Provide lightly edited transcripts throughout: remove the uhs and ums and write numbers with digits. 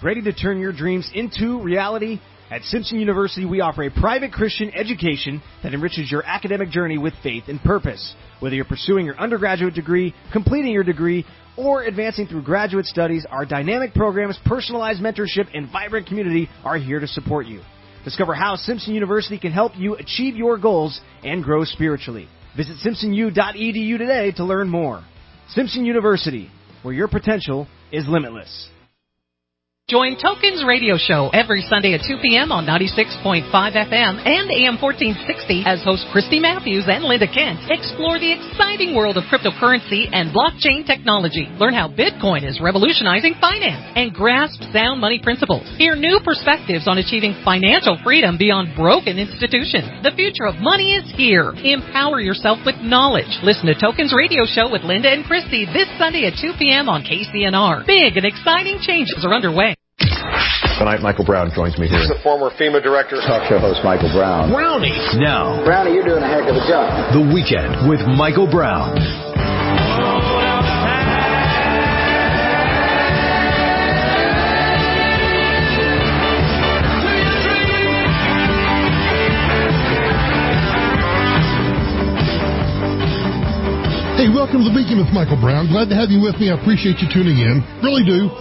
Ready to turn your dreams into reality? At Simpson University, we offer a private Christian education that enriches your academic journey with faith and purpose. Whether you're pursuing your undergraduate degree, completing your degree, or advancing through graduate studies, our dynamic programs, personalized mentorship, and vibrant community are here to support you. Discover how Simpson University can help you achieve your goals and grow spiritually. Visit simpsonu.edu today to learn more. Simpson University, where your potential is limitless. Join Tokens Radio Show every Sunday at 2 p.m. on 96.5 FM and AM 1460 as host Christy Matthews and Linda Kent explore the exciting world of cryptocurrency and blockchain technology. Learn how Bitcoin is revolutionizing finance and grasp sound money principles. Hear new perspectives on achieving financial freedom beyond broken institutions. The future of money is here. Empower yourself with knowledge. Listen to Tokens Radio Show with Linda and Christy this Sunday at 2 p.m. on KCNR. Big and exciting changes are underway. Tonight, Michael Brown joins me here. He's the former FEMA director. Talk show host Michael Brown. Brownie. Now. Brownie, you're doing a heck of a job. The Weekend with Michael Brown. Hey, welcome to The Weekend with Michael Brown. Glad to have you with me. I appreciate you tuning in. Really do.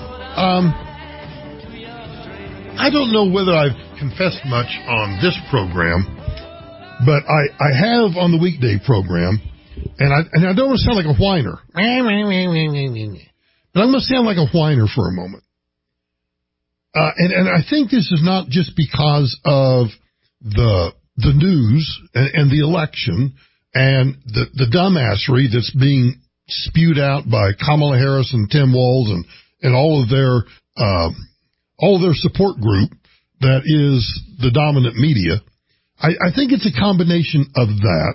I don't know whether I've confessed much on this program, but I have on the weekday program, and I don't want to sound like a whiner, but I'm going to sound like a whiner for a moment. And I think this is not just because of the news and the election and the dumbassery that's being spewed out by Kamala Harris and Tim Walz and all of their support group that is the dominant media. I think it's a combination of that.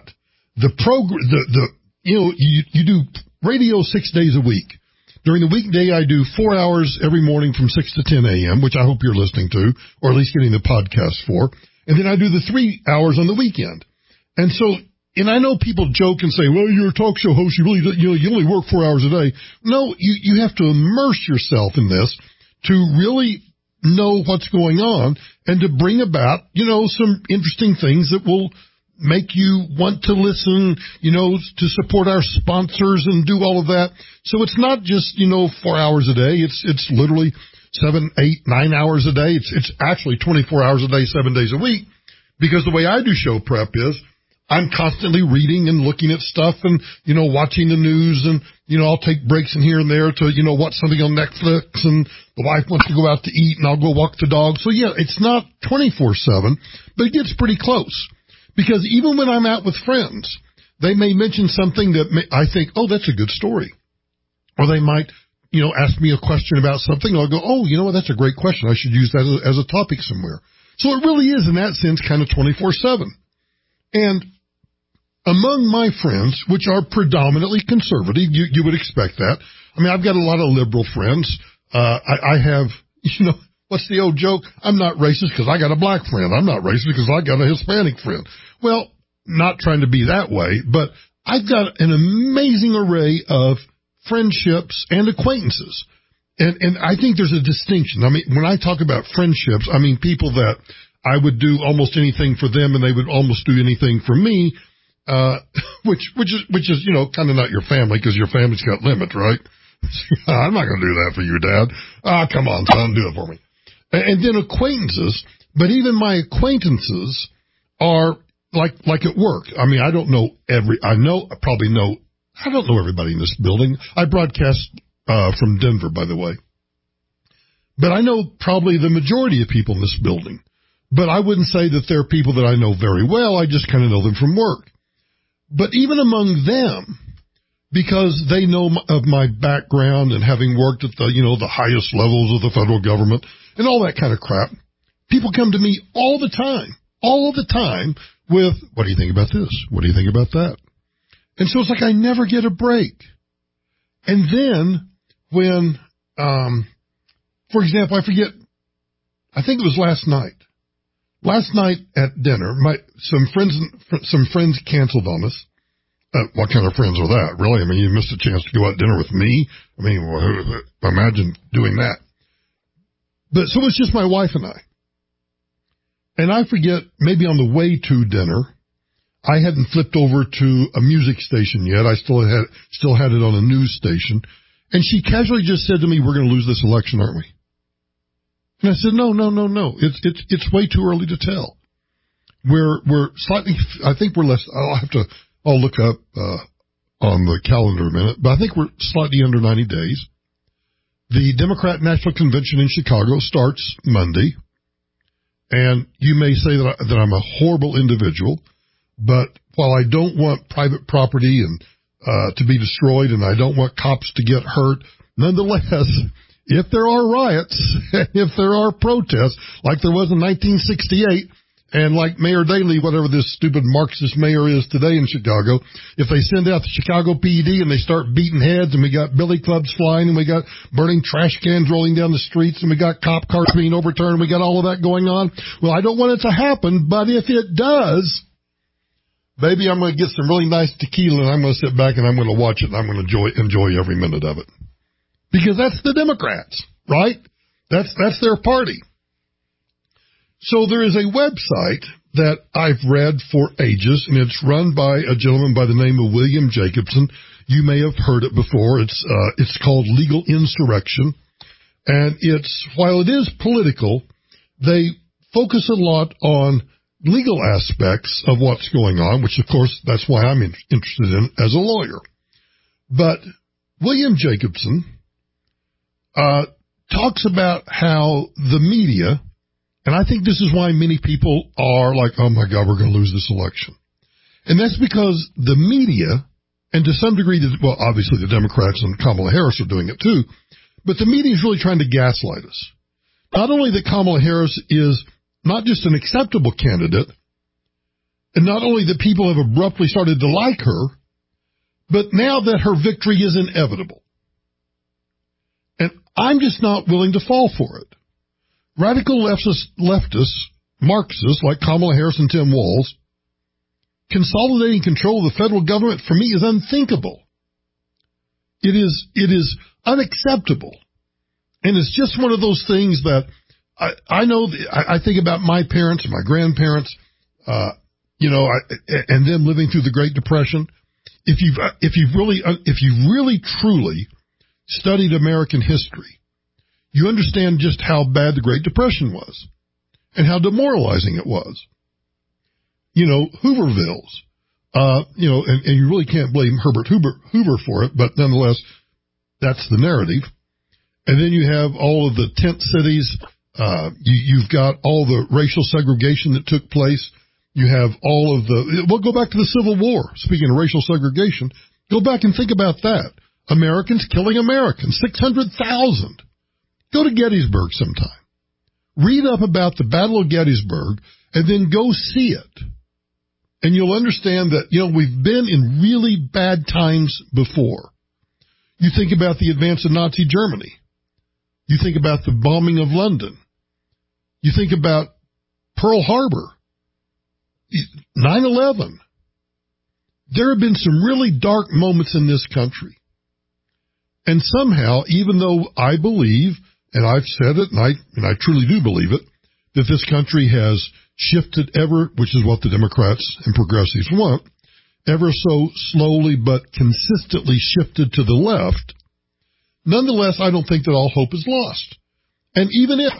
You do radio 6 days a week. During the weekday, I do 4 hours every morning from 6 to 10 a.m., which I hope you're listening to, or at least getting the podcast for. And then I do the 3 hours on the weekend. And so, and I know people joke and say, well, you're a talk show host. You only work 4 hours a day. No, you have to immerse yourself in this to really know what's going on and to bring about, some interesting things that will make you want to listen, to support our sponsors and do all of that. So it's not just, 4 hours a day. It's literally 7, 8, 9 hours a day. It's actually 24 hours a day, 7 days a week, because the way I do show prep is I'm constantly reading and looking at stuff and, watching the news and, I'll take breaks in here and there to, watch something on Netflix and the wife wants to go out to eat and I'll go walk the dog. So yeah, it's not 24/7, but it gets pretty close because even when I'm out with friends, they may mention something that I think, oh, that's a good story. Or they might, ask me a question about something. And I'll go, oh, that's a great question. I should use that as a topic somewhere. So it really is in that sense kind of 24/7. And among my friends, which are predominantly conservative, you would expect that. I mean, I've got a lot of liberal friends. I have, what's the old joke? I'm not racist because I got a black friend. I'm not racist because I got a Hispanic friend. Well, not trying to be that way, but I've got an amazing array of friendships and acquaintances. And I think there's a distinction. I mean, when I talk about friendships, I mean people that I would do almost anything for them and they would almost do anything for me. Which is, kind of not your family because your family's got limits, right? I'm not going to do that for you, Dad. Come on, son, do it for me. And then acquaintances, but even my acquaintances are like at work. I mean, I don't know I don't know everybody in this building. I broadcast, from Denver, by the way. But I know probably the majority of people in this building. But I wouldn't say that they're people that I know very well. I just kind of know them from work. But even among them, because they know of my background and having worked at the highest levels of the federal government and all that kind of crap, people come to me all the time with, what do you think about this? What do you think about that? And so it's like I never get a break. And then when, for example, I think it was last night. Last night at dinner, some friends canceled on us. What kind of friends are that? Really? I mean, you missed a chance to go out to dinner with me. I mean, imagine doing that. But so it's just my wife and I. And I forget, maybe on the way to dinner, I hadn't flipped over to a music station yet. I still had it on a news station. And she casually just said to me, "We're going to lose this election, aren't we?" And I said, No. It's way too early to tell. We're slightly, I think we're less, I'll look up, on the calendar a minute, but I think we're slightly under 90 days. The Democrat National Convention in Chicago starts Monday. And you may say that I'm a horrible individual, but while I don't want private property and to be destroyed, and I don't want cops to get hurt, nonetheless, if there are riots, if there are protests, like there was in 1968, and like Mayor Daley, whatever this stupid Marxist mayor is today in Chicago, if they send out the Chicago PD and they start beating heads, and we got billy clubs flying, and we got burning trash cans rolling down the streets, and we got cop cars being overturned, we got all of that going on. Well, I don't want it to happen, but if it does, baby, I'm going to get some really nice tequila, and I'm going to sit back and I'm going to watch it, and I'm going to enjoy every minute of it. Because that's the Democrats, right? That's their party. So there is a website that I've read for ages, and it's run by a gentleman by the name of William Jacobson. You may have heard it before. It's called Legal Insurrection, and while it is political, they focus a lot on legal aspects of what's going on, which of course that's why I'm interested in as a lawyer. But William Jacobson talks about how the media, and I think this is why many people are like, "Oh my God, we're going to lose this election." And that's because the media, and to some degree, well, obviously the Democrats and Kamala Harris are doing it too, but the media is really trying to gaslight us. Not only that Kamala Harris is not just an acceptable candidate, and not only that people have abruptly started to like her, but now that her victory is inevitable. And I'm just not willing to fall for it. Radical leftists, Marxists like Kamala Harris and Tim Walz, consolidating control of the federal government for me is unthinkable. It is unacceptable. And it's just one of those things that I know, I think about my parents and my grandparents, and them living through the Great Depression. If you've really truly studied American history, you understand just how bad the Great Depression was and how demoralizing it was. Hoovervilles, and you really can't blame Herbert Hoover for it, but nonetheless, that's the narrative. And then you have all of the tent cities. You've got all the racial segregation that took place. You have all of go back to the Civil War. Speaking of racial segregation, go back and think about that. Americans killing Americans, 600,000. Go to Gettysburg sometime. Read up about the Battle of Gettysburg and then go see it. And you'll understand that, we've been in really bad times before. You think about the advance of Nazi Germany. You think about the bombing of London. You think about Pearl Harbor, 9/11. There have been some really dark moments in this country. And somehow, even though I believe, and I've said it, and I truly do believe it, that this country has shifted which is what the Democrats and progressives want, ever so slowly but consistently shifted to the left, nonetheless, I don't think that all hope is lost. And even if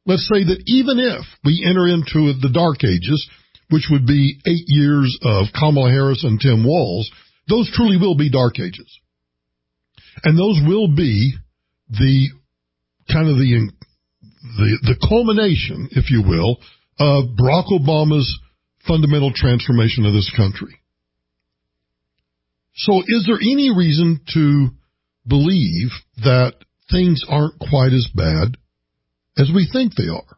we enter into the dark ages, which would be 8 years of Kamala Harris and Tim Walz, those truly will be dark ages. And those will be the culmination, if you will, of Barack Obama's fundamental transformation of this country. So is there any reason to believe that things aren't quite as bad as we think they are?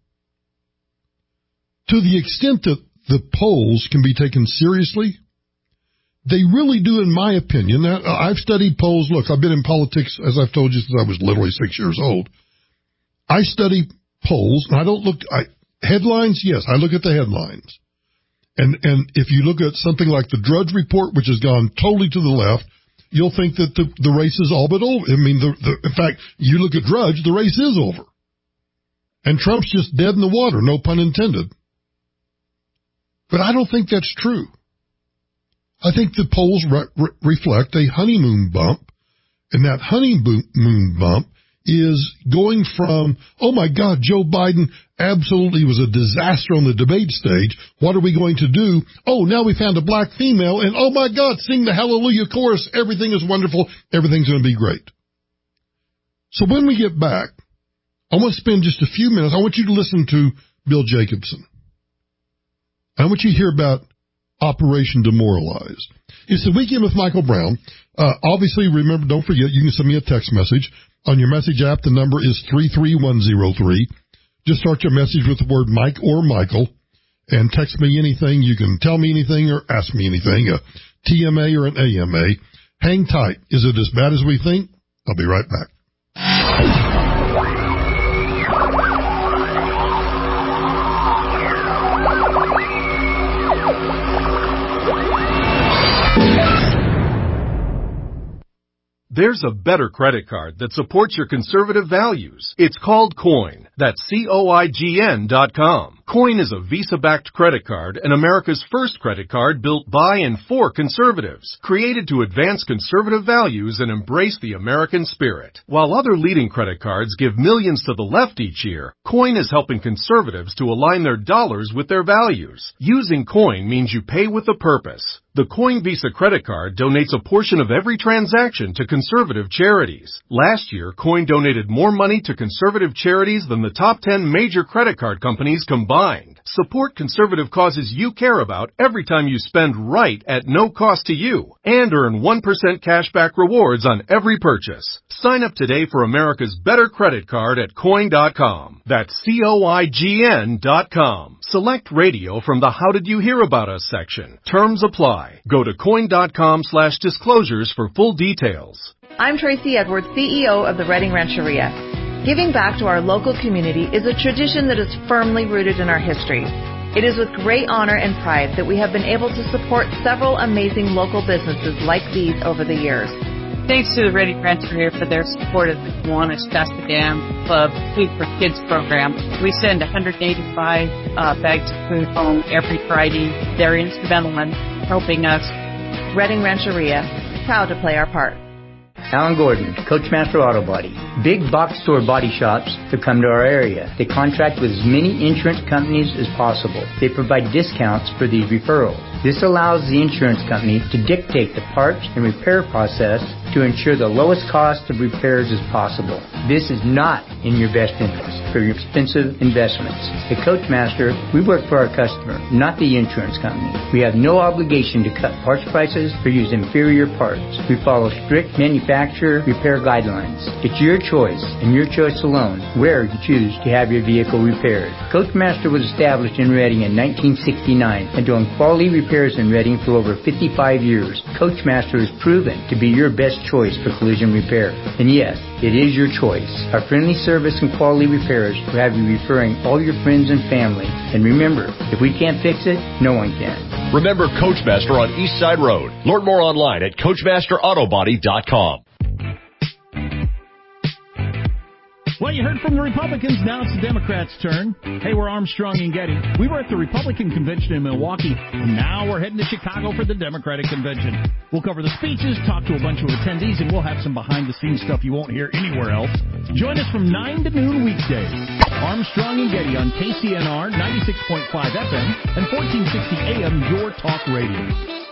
To the extent that the polls can be taken seriously, they really do, in my opinion. I've studied polls. Look, I've been in politics, as I've told you, since I was literally 6 years old. I study polls, and I don't look headlines. Yes, I look at the headlines. And if you look at something like the Drudge Report, which has gone totally to the left, you'll think that the race is all but over. I mean, in fact, you look at Drudge, the race is over. and Trump's just dead in the water, no pun intended. But I don't think that's true. I think the polls reflect a honeymoon bump, and that honeymoon bump is going from, oh my God, Joe Biden absolutely was a disaster on the debate stage. What are we going to do? Oh, now we found a black female, and oh my God, sing the hallelujah chorus. Everything is wonderful. Everything's going to be great. So when we get back, I want to spend just a few minutes. I want you to listen to Bill Jacobson. I want you to hear about Operation Demoralize. It's the Weekend with Michael Brown. Obviously, remember, don't forget, you can send me a text message. On your message app, the number is 33103. Just start your message with the word Mike or Michael and text me anything. You can tell me anything or ask me anything, a TMA or an AMA. Hang tight. Is it as bad as we think? I'll be right back. There's a better credit card that supports your conservative values. It's called Coin. That's COIGN.com. Coin is a Visa-backed credit card and America's first credit card built by and for conservatives, created to advance conservative values and embrace the American spirit. While other leading credit cards give millions to the left each year, Coin is helping conservatives to align their dollars with their values. Using Coin means you pay with a purpose. The Coin Visa credit card donates a portion of every transaction to conservative charities. Last year, Coin donated more money to conservative charities than the top 10 major credit card companies combined. Support conservative causes you care about every time you spend right at no cost to you, and earn 1% cashback rewards on every purchase. Sign up today for America's better credit card at Coin.com. That's COIGN.com. Select radio from the How Did You Hear About Us section. Terms apply. Go to Coin.com/disclosures for full details. I'm Tracy Edwards, CEO of the Redding Rancheria. Giving back to our local community is a tradition that is firmly rooted in our history. It is with great honor and pride that we have been able to support several amazing local businesses like these over the years. Thanks to the Redding Rancheria for their support of the Kiwanis Shasta Dam Club Food for Kids program. We send 185 bags of food home every Friday. They're instrumental in helping us. Redding Rancheria, proud to play our part. Alan Gordon, Coachmaster Auto Body. Big box store body shops that come to our area. They contract with as many insurance companies as possible. They provide discounts for these referrals. This allows the insurance company to dictate the parts and repair process to ensure the lowest cost of repairs as possible. This is not in your best interest for your expensive investments. At Coachmaster, we work for our customer, not the insurance company. We have no obligation to cut parts prices or use inferior parts. We follow strict manufacturer repair guidelines. It's your choice, and your choice alone, where you choose to have your vehicle repaired. Coachmaster was established in Redding in 1969 and doing quality repairs in Redding for over 55 years. Coachmaster is proven to be your best choice for collision repair. And yes, it is your choice. Our friendly service and quality repairs will have you referring all your friends and family. And remember, if we can't fix it, no one can. Remember Coachmaster on East Side Road. Learn more online at CoachmasterAutobody.com. Well, you heard from the Republicans. Now it's the Democrats' turn. Hey, we're Armstrong and Getty. We were at the Republican convention in Milwaukee, and now we're heading to Chicago for the Democratic convention. We'll cover the speeches, talk to a bunch of attendees, and we'll have some behind-the-scenes stuff you won't hear anywhere else. Join us from 9 to noon weekdays. Armstrong and Getty on KCNR 96.5 FM and 1460 AM, Your Talk Radio.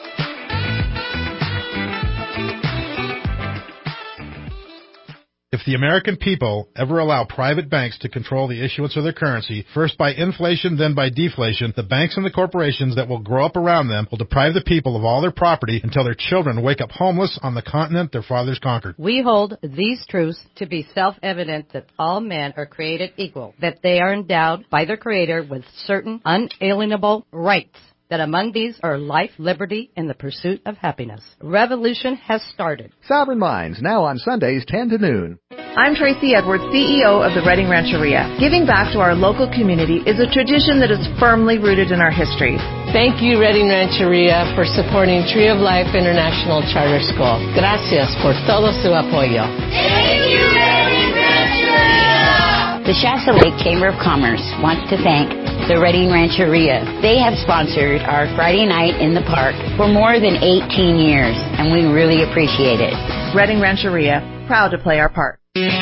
If the American people ever allow private banks to control the issuance of their currency, first by inflation, then by deflation, the banks and the corporations that will grow up around them will deprive the people of all their property until their children wake up homeless on the continent their fathers conquered. We hold these truths to be self-evident that all men are created equal, that they are endowed by their Creator with certain unalienable rights, that among these are life, liberty, and the pursuit of happiness. Revolution has started. Sovereign Minds, now on Sundays 10 to noon. I'm Tracy Edwards, CEO of the Redding Rancheria. Giving back to our local community is a tradition that is firmly rooted in our history. Thank you, Redding Rancheria, for supporting Tree of Life International Charter School. Gracias por todo su apoyo. Thank you, Redding Rancheria! The Shasta Lake Chamber of Commerce wants to thank the Redding Rancheria. They have sponsored our Friday night in the park for more than 18 years, and we really appreciate it. Redding Rancheria, proud to play our part.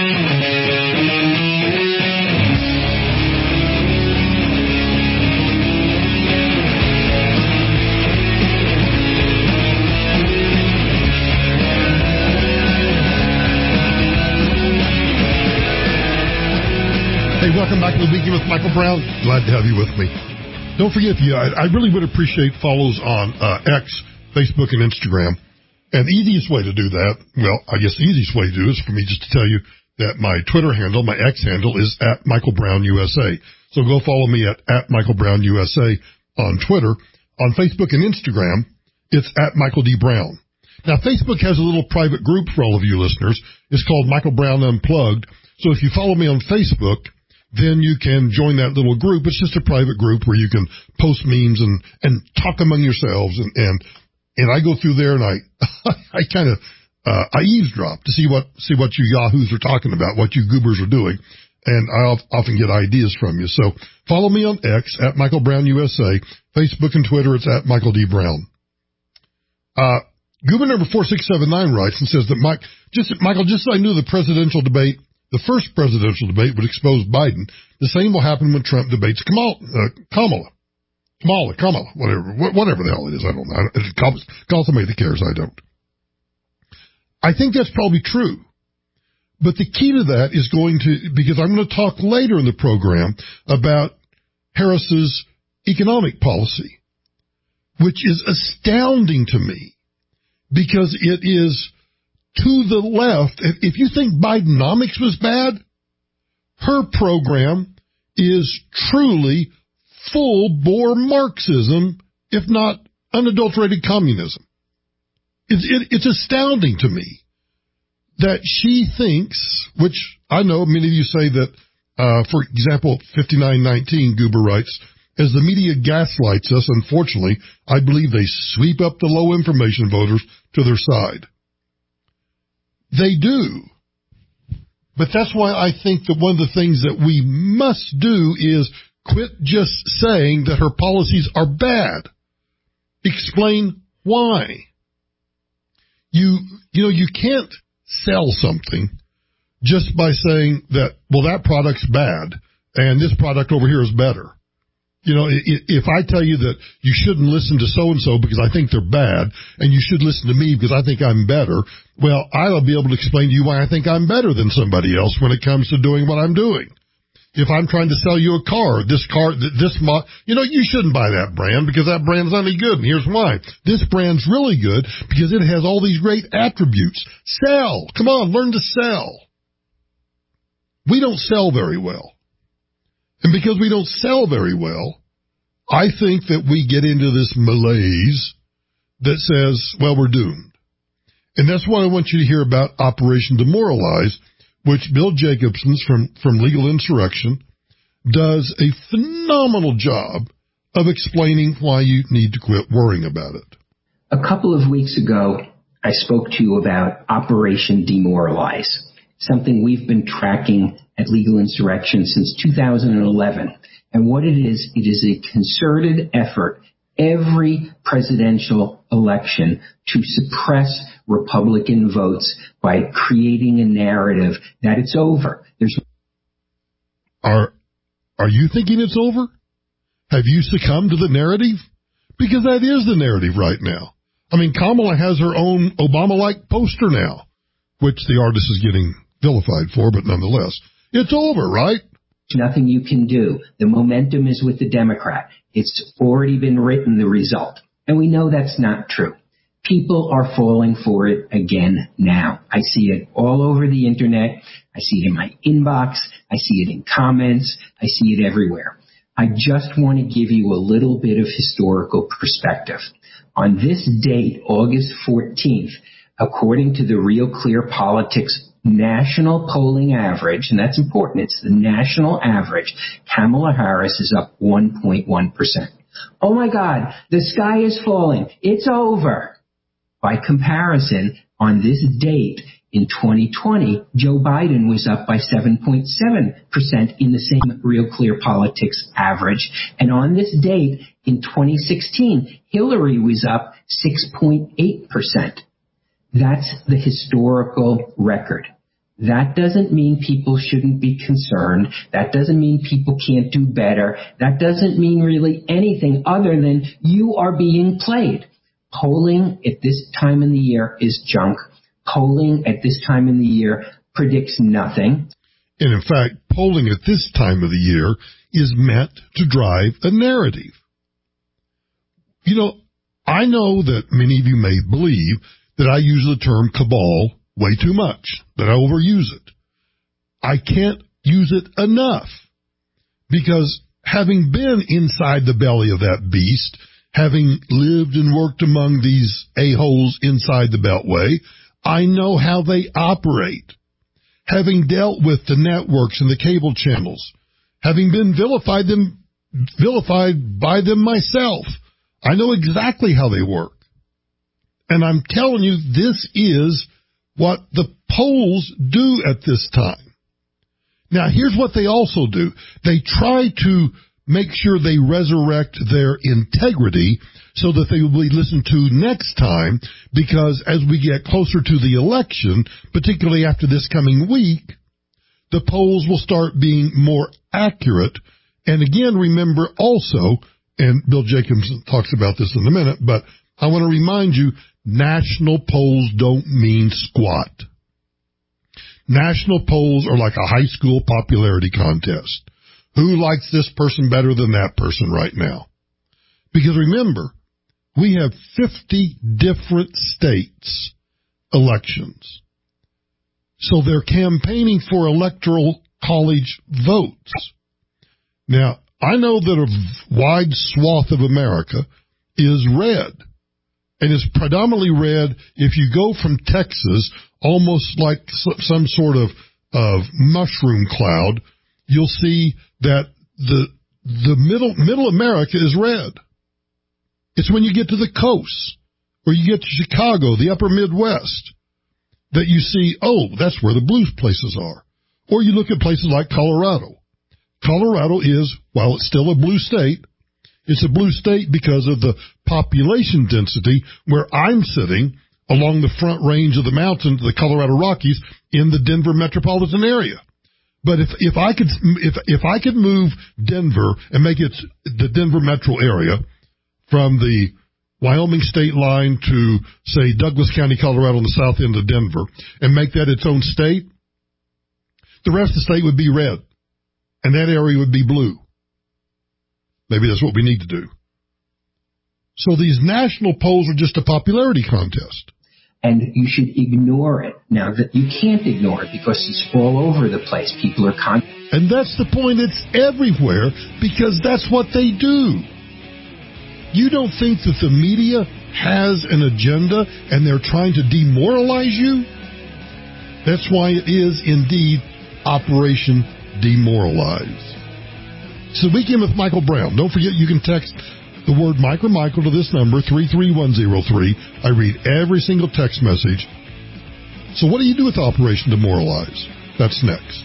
Hey, welcome back to the Weekend with Michael Brown. Glad to have you with me. Don't forget, I really would appreciate follows on X, Facebook, and Instagram. And the easiest way to do that, well, I guess the easiest way to do it is for me just to tell you that my Twitter handle, my X handle, is at Michael Brown USA. So go follow me at Michael Brown USA on Twitter. On Facebook and Instagram, it's at Michael D. Brown. Now, Facebook has a little private group for all of you listeners. It's called Michael Brown Unplugged. So if you follow me on Facebook, then you can join that little group. It's just a private group where you can post memes and talk among yourselves. And I go through there and I kind of, I eavesdrop to see what you yahoos are talking about, what you goobers are doing. And I often get ideas from you. So follow me on X at Michael Brown USA, Facebook and Twitter. It's at Michael D. Brown. Goober number 4679 writes and says that Michael, just so I knew the first presidential debate would expose Biden. The same will happen when Trump debates Kamala, whatever the hell it is. I don't know. Call somebody that cares. I don't. I think that's probably true. But the key to that is because I'm going to talk later in the program about Harris's economic policy, which is astounding to me because it is to the left. If you think Bidenomics was bad, her program is truly full-bore Marxism, if not unadulterated communism. It's astounding to me that she thinks, which I know many of you say that, for example, 5919, Goober writes, as the media gaslights us, unfortunately, I believe they sweep up the low information voters to their side. They do. But that's why I think that one of the things that we must do is quit just saying that her policies are bad. Explain why. You can't sell something just by saying that, well, that product's bad and this product over here is better. If I tell you that you shouldn't listen to so-and-so because I think they're bad, and you should listen to me because I think I'm better, well, I'll be able to explain to you why I think I'm better than somebody else when it comes to doing what I'm doing. If I'm trying to sell you a car, you shouldn't buy that brand because that brand's not any good, and here's why. This brand's really good because it has all these great attributes. Sell! Come on, learn to sell. We don't sell very well. And because we don't sell very well, I think that we get into this malaise that says, well, we're doomed. And that's why I want you to hear about Operation Demoralize, which Bill Jacobson from Legal Insurrection does a phenomenal job of explaining why you need to quit worrying about it. A couple of weeks ago, I spoke to you about Operation Demoralize, something we've been tracking at Legal Insurrection since 2011. And what it is a concerted effort every presidential election to suppress Republican votes by creating a narrative that it's over. Are you thinking it's over? Have you succumbed to the narrative? Because that is the narrative right now. I mean, Kamala has her own Obama-like poster now, which the artist is getting vilified for, but nonetheless, it's over, right? Nothing you can do. The momentum is with the Democrat. It's already been written, the result. And we know that's not true. People are falling for it again now. I see it all over the internet. I see it in my inbox. I see it in comments. I see it everywhere. I just want to give you a little bit of historical perspective. On this date, August 14th, according to the Real Clear Politics national polling average, and that's important, it's the national average, Kamala Harris is up 1.1%. Oh my God, the sky is falling. It's over. By comparison, on this date, In 2020, Joe Biden was up by 7.7% in the same Real Clear Politics average. And on this date, in 2016, Hillary was up 6.8%. That's the historical record. That doesn't mean people shouldn't be concerned. That doesn't mean people can't do better. That doesn't mean really anything other than you are being played. Polling at this time in the year is junk. Polling at this time in the year predicts nothing. And in fact, polling at this time of the year is meant to drive a narrative. You know, I know that many of you may believe that I use the term cabal way too much, that I overuse it. I can't use it enough because having been inside the belly of that beast, having lived and worked among these a-holes inside the Beltway, I know how they operate. Having dealt with the networks and the cable channels, having been vilified by them myself, I know exactly how they work. And I'm telling you, this is what the polls do at this time. Now, here's what they also do. They try to make sure they resurrect their integrity so that they will be listened to next time, because as we get closer to the election, particularly after this coming week, the polls will start being more accurate. And again, remember also, and Bill Jacobs talks about this in a minute, but I want to remind you, national polls don't mean squat. National polls are like a high school popularity contest. Who likes this person better than that person right now? Because remember, we have 50 different states elections. So they're campaigning for electoral college votes. Now, I know that a wide swath of America is red. And it's predominantly red if you go from Texas, almost like some sort of mushroom cloud, you'll see that the middle America is red. It's when you get to the coast, or you get to Chicago, the upper Midwest, that you see, oh, that's where the blue places are. Or you look at places like Colorado. Colorado is, while it's still a blue state, it's a blue state because of the population density where I'm sitting along the front range of the mountains, the Colorado Rockies, in the Denver metropolitan area. But if I could move Denver and make it the Denver metro area from the Wyoming state line to, say, Douglas County, Colorado, on the south end of Denver, and make that its own state, the rest of the state would be red, and that area would be blue. Maybe that's what we need to do. So these national polls are just a popularity contest. And you should ignore it. Now, that you can't ignore it because it's all over the place. People are And that's the point. It's everywhere because that's what they do. You don't think that the media has an agenda and they're trying to demoralize you? That's why it is indeed Operation Demoralize. So Weekend with Michael Brown. Don't forget you can text the word Mike or Michael to this number, 33103. I read every single text message. So what do you do with Operation Demoralize? That's next.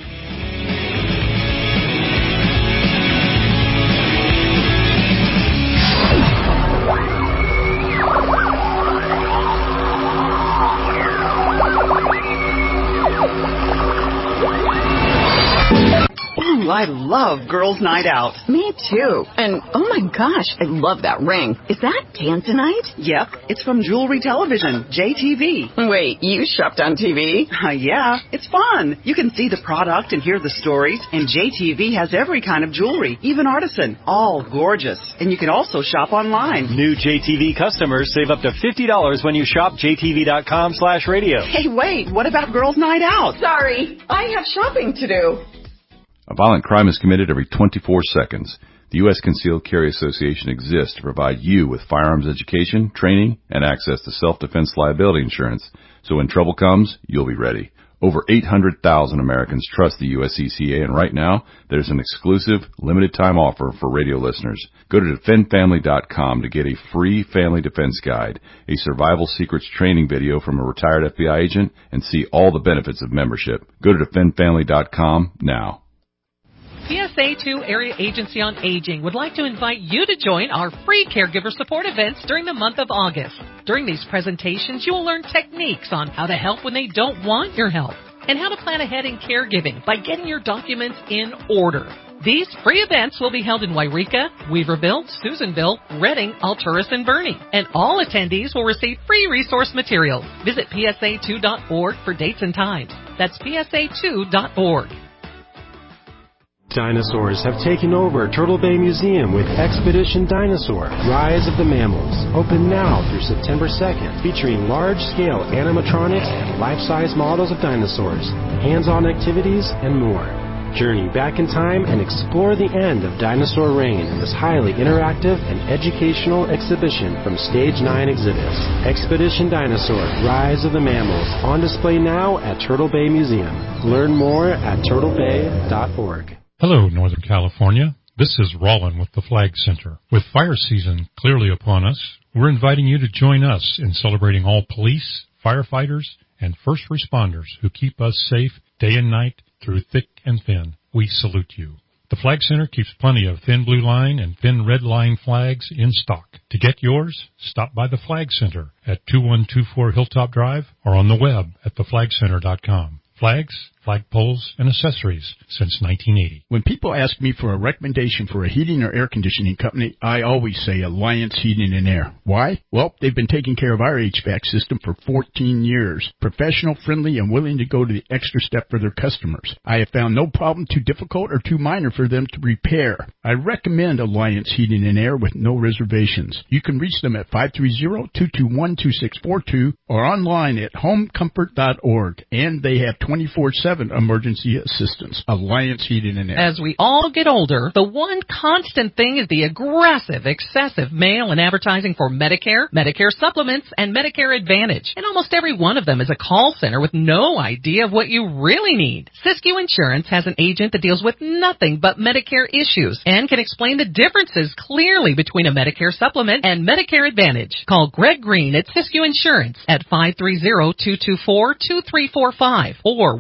I love Girls' Night Out. Me too. And oh my gosh, I love that ring. Is that Tanzanite? Yep, it's from Jewelry Television, JTV. Wait, you shopped on TV? Yeah, it's fun. You can see the product and hear the stories, and JTV has every kind of jewelry, even artisan, all gorgeous. And you can also shop online. New JTV customers save up to $50 when you shop jtv.com/radio. Hey, wait, what about Girls' Night Out? Sorry, I have shopping to do. A violent crime is committed every 24 seconds. The U.S. Concealed Carry Association exists to provide you with firearms education, training, and access to self-defense liability insurance. So when trouble comes, you'll be ready. Over 800,000 Americans trust the USCCA, and right now, there's an exclusive, limited-time offer for radio listeners. Go to defendfamily.com to get a free family defense guide, a survival secrets training video from a retired FBI agent, and see all the benefits of membership. Go to defendfamily.com now. PSA 2 Area Agency on Aging would like to invite you to join our free caregiver support events during the month of August. During these presentations, you will learn techniques on how to help when they don't want your help and how to plan ahead in caregiving by getting your documents in order. These free events will be held in Wairika, Weaverville, Susanville, Redding, Alturas, and Boerne. And all attendees will receive free resource materials. Visit psa2.org for dates and times. That's psa2.org. Dinosaurs have taken over Turtle Bay Museum with Expedition Dinosaur, Rise of the Mammals, open now through September 2nd, featuring large-scale animatronics and life-size models of dinosaurs, hands-on activities, and more. Journey back in time and explore the end of dinosaur reign in this highly interactive and educational exhibition from Stage 9 Exhibits. Expedition Dinosaur, Rise of the Mammals, on display now at Turtle Bay Museum. Learn more at turtlebay.org. Hello, Northern California. This is Rollin with the Flag Center. With fire season clearly upon us, we're inviting you to join us in celebrating all police, firefighters, and first responders who keep us safe day and night through thick and thin. We salute you. The Flag Center keeps plenty of thin blue line and thin red line flags in stock. To get yours, stop by the Flag Center at 2124 Hilltop Drive or on the web at theflagcenter.com. Flags, flagpoles, and accessories since 1980. When people ask me for a recommendation for a heating or air conditioning company, I always say Alliance Heating and Air. Why? Well, they've been taking care of our HVAC system for 14 years. Professional, friendly, and willing to go to the extra step for their customers. I have found no problem too difficult or too minor for them to repair. I recommend Alliance Heating and Air with no reservations. You can reach them at 530-221-2642 or online at homecomfort.org. And they have 24/7 emergency assistance. Alliance Heating and Air. As we all get older, the one constant thing is the aggressive, excessive mail and advertising for Medicare, Medicare supplements, and Medicare Advantage. And almost every one of them is a call center with no idea of what you really need. Siskiyou Insurance has an agent that deals with nothing but Medicare issues and can explain the differences clearly between a Medicare supplement and Medicare Advantage. Call Greg Green at Siskiyou Insurance at 530-224-2345 or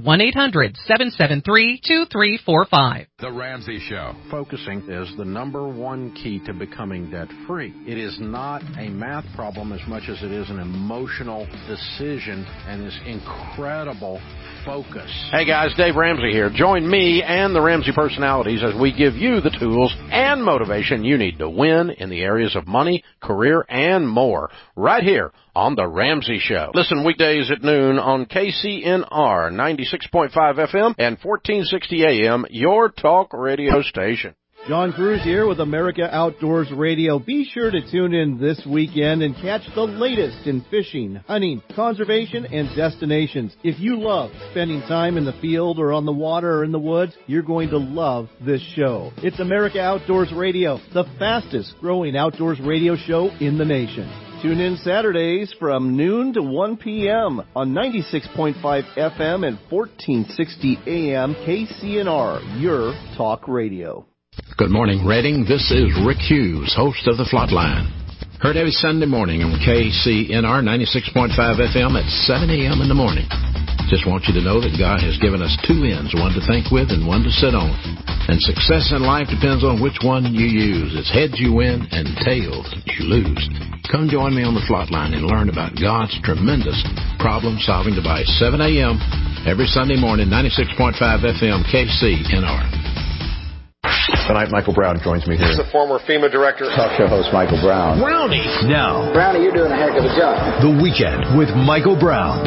1-800-773-2345. The Ramsey Show. Focusing is the number one key to becoming debt-free. It is not a math problem as much as it is an emotional decision and this incredible focus. Hey guys, Dave Ramsey here. Join me and the Ramsey personalities as we give you the tools and motivation you need to win in the areas of money, career, and more. Right here on The Ramsey Show. Listen weekdays at noon on KCNR 96.5 FM and 1460 AM, your talk radio station. John Cruz here with America Outdoors Radio. Be sure to tune in this weekend and catch the latest in fishing, hunting, conservation, and destinations. If you love spending time in the field or on the water or in the woods, you're going to love this show. It's America Outdoors Radio, the fastest growing outdoors radio show in the nation. Tune in Saturdays from noon to 1 p.m. on 96.5 FM and 1460 AM KCNR, your talk radio. Good morning, Redding. This is Rick Hughes, host of The Flatline. Heard every Sunday morning on KCNR 96.5 FM at 7 a.m. in the morning. Just want you to know that God has given us two ends, one to think with and one to sit on. And success in life depends on which one you use. It's heads you win and tails you lose. Come join me on The Flatline and learn about God's tremendous problem-solving device. 7 a.m. every Sunday morning, 96.5 FM KCNR. Tonight, Michael Brown joins me here. This is the former FEMA director. Talk show host Michael Brown. Brownie. Now, Brownie, you're doing a heck of a job. The Weekend with Michael Brown.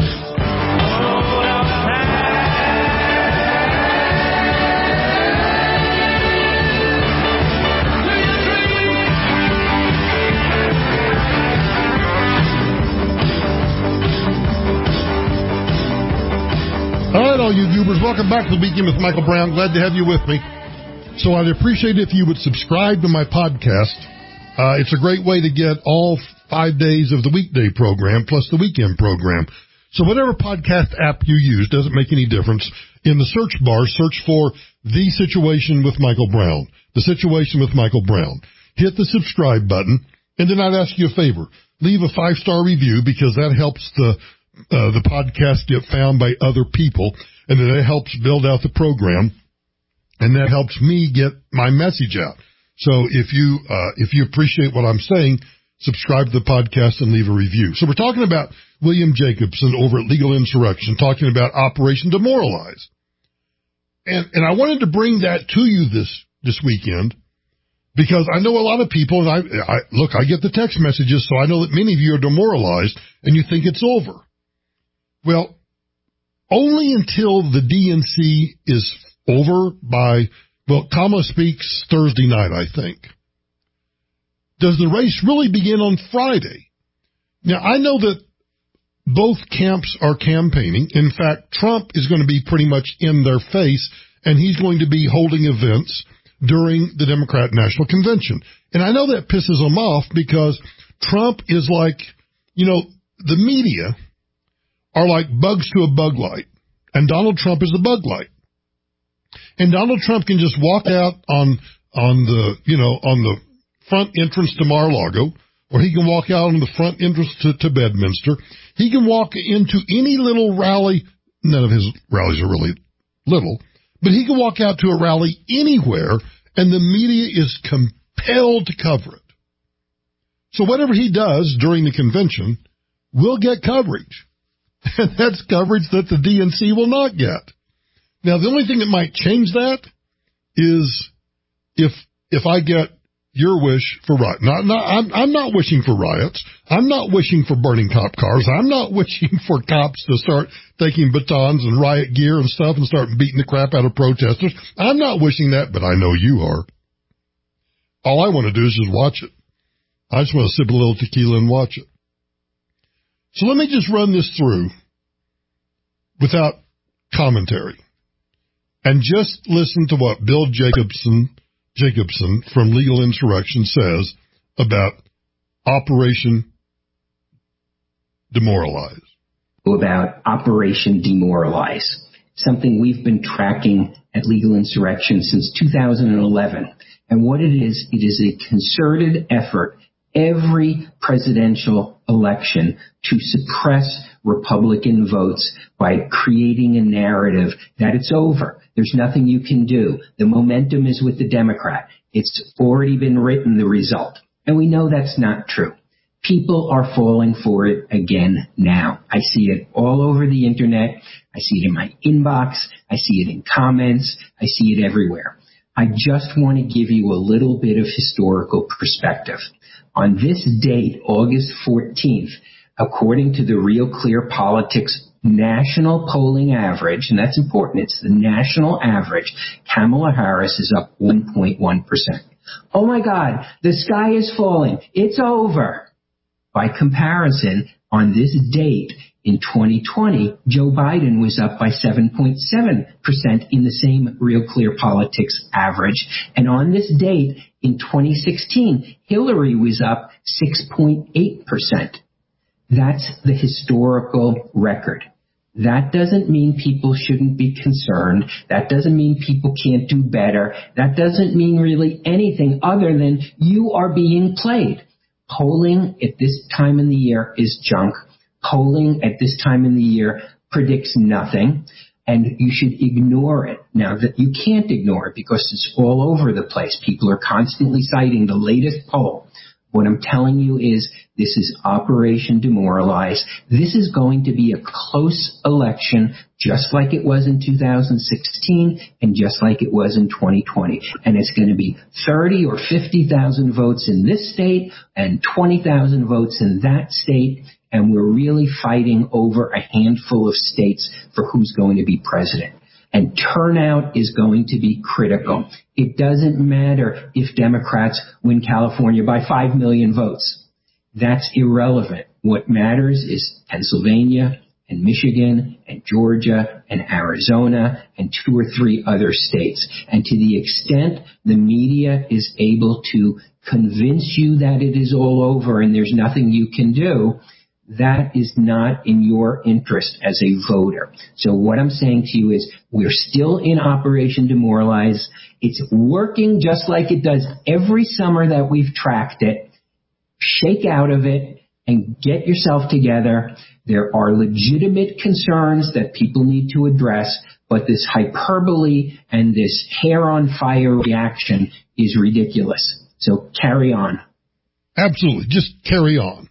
All right, all you viewers, welcome back to The Weekend with Michael Brown. Glad to have you with me. So I'd appreciate it if you would subscribe to my podcast. It's a great way to get all 5 days of the weekday program plus the weekend program. So whatever podcast app you use, doesn't make any difference. In the search bar, search for The Situation with Michael Brown. The Situation with Michael Brown. Hit the subscribe button, and then I'd ask you a favor. Leave a 5-star review, because that helps the podcast get found by other people, and then it helps build out the program, and that helps me get my message out. So if you appreciate what I'm saying, subscribe to the podcast and leave a review. So we're talking about William Jacobson over at Legal Insurrection, talking about Operation Demoralize. And I wanted to bring that to you this weekend, because I know a lot of people, and I get the text messages, so I know that many of you are demoralized and you think it's over. Well, only until the DNC is over by, Kamala speaks Thursday night, I think. Does the race really begin on Friday? Now, I know that both camps are campaigning. In fact, Trump is going to be pretty much in their face, and he's going to be holding events during the Democrat National Convention. And I know that pisses them off, because Trump is like, the media are like bugs to a bug light, and Donald Trump is the bug light. And Donald Trump can just walk out on the front entrance to Mar-a-Lago, or he can walk out on the front entrance to Bedminster. He can walk into any little rally. None of his rallies are really little, but he can walk out to a rally anywhere, and the media is compelled to cover it. So whatever he does during the convention will get coverage, and that's coverage that the DNC will not get. Now, the only thing that might change that is if I get your wish for riots. I'm not wishing for riots. I'm not wishing for burning cop cars. I'm not wishing for cops to start taking batons and riot gear and stuff and start beating the crap out of protesters. I'm not wishing that, but I know you are. All I want to do is just watch it. I just want to sip a little tequila and watch it. So let me just run this through without commentary, and just listen to what Bill Jacobson from Legal Insurrection says about Operation Demoralize. About Operation Demoralize, something we've been tracking at Legal Insurrection since 2011. And what it is a concerted effort every presidential election to suppress Republican votes by creating a narrative that it's over. There's nothing you can do. The momentum is with the Democrat. It's already been written, the result. And we know that's not true. People are falling for it again now. I see it all over the internet. I see it in my inbox. I see it in comments. I see it everywhere. I just want to give you a little bit of historical perspective. On this date, August 14th, according to the Real Clear Politics national polling average, and that's important, it's the national average, Kamala Harris is up 1.1%. Oh my God, the sky is falling. It's over. By comparison, on this date in 2020, Joe Biden was up by 7.7% in the same Real Clear Politics average. And on this date in 2016, Hillary was up 6.8%. That's the historical record. That doesn't mean people shouldn't be concerned. That doesn't mean people can't do better. That doesn't mean really anything other than you are being played. Polling at this time in the year is junk. Polling at this time in the year predicts nothing, and you should ignore it. Now, that you can't ignore it because it's all over the place. People are constantly citing the latest poll. What I'm telling you is this is Operation Demoralize. This is going to be a close election, just like it was in 2016 and just like it was in 2020. And it's going to be 30 or 50,000 votes in this state and 20,000 votes in that state. And we're really fighting over a handful of states for who's going to be president. And turnout is going to be critical. It doesn't matter if Democrats win California by 5 million votes. That's irrelevant. What matters is Pennsylvania and Michigan and Georgia and Arizona and 2 or 3 other states. And to the extent the media is able to convince you that it is all over and there's nothing you can do, that is not in your interest as a voter. So what I'm saying to you is we're still in Operation Demoralize. It's working just like it does every summer that we've tracked it. Shake out of it and get yourself together. There are legitimate concerns that people need to address, but this hyperbole and this hair on fire reaction is ridiculous. So carry on. Absolutely. Just carry on.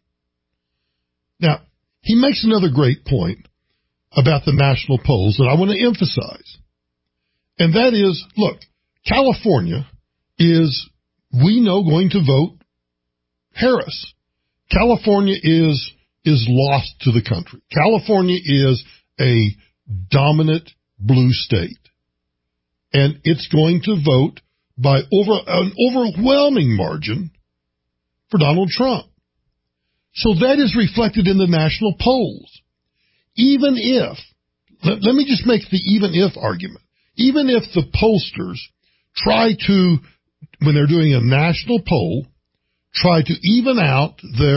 Now, he makes another great point about the national polls that I want to emphasize. And that is, look, California is, we know, going to vote Harris. California is lost to the country. California is a dominant blue state. And it's going to vote by an overwhelming margin for Donald Trump. So that is reflected in the national polls. Even if, let me just make the even if argument. Even if the pollsters try to, when they're doing a national poll, try to even out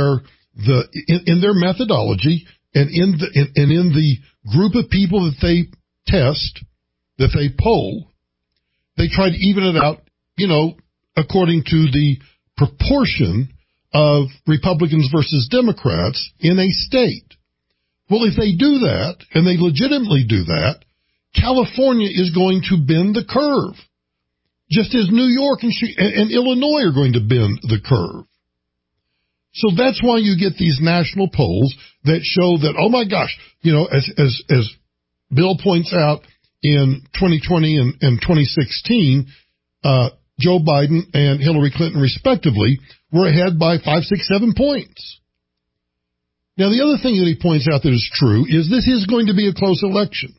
in their methodology and in the group of people that they test, that they poll, they try to even it out, according to the proportion of Republicans versus Democrats in a state. Well, if they do that, and they legitimately do that, California is going to bend the curve, just as New York and Illinois are going to bend the curve. So that's why you get these national polls that show that, oh my gosh, as Bill points out, in 2020 and 2016, Joe Biden and Hillary Clinton, respectively, were ahead by 5, 6, 7 points. Now, the other thing that he points out that is true is this is going to be a close election.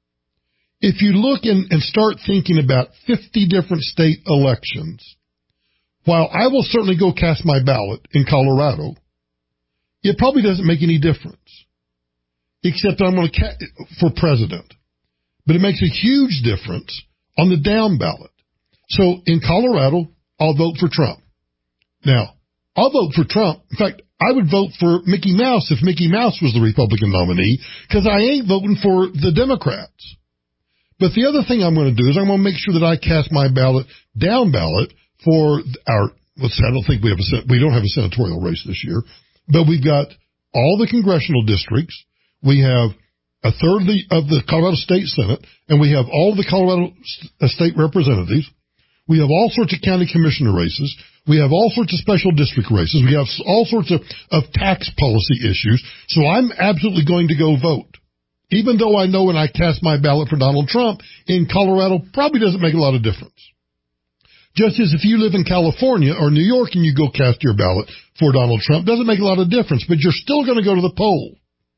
If you look and start thinking about 50 different state elections, while I will certainly go cast my ballot in Colorado, it probably doesn't make any difference, except I'm going to for president. But it makes a huge difference on the down ballot. So in Colorado, I'll vote for Trump. Now, I'll vote for Trump. In fact, I would vote for Mickey Mouse if Mickey Mouse was the Republican nominee, because I ain't voting for the Democrats. But the other thing I'm going to do is I'm going to make sure that I cast my ballot down ballot for I don't think we don't have a senatorial race this year, but we've got all the congressional districts. We have a third of the Colorado State Senate, and we have all the Colorado state representatives. We have all sorts of county commissioner races. We have all sorts of special district races. We have all sorts of tax policy issues. So I'm absolutely going to go vote. Even though I know when I cast my ballot for Donald Trump in Colorado probably doesn't make a lot of difference. Just as if you live in California or New York and you go cast your ballot for Donald Trump, doesn't make a lot of difference, but you're still going to go to the poll.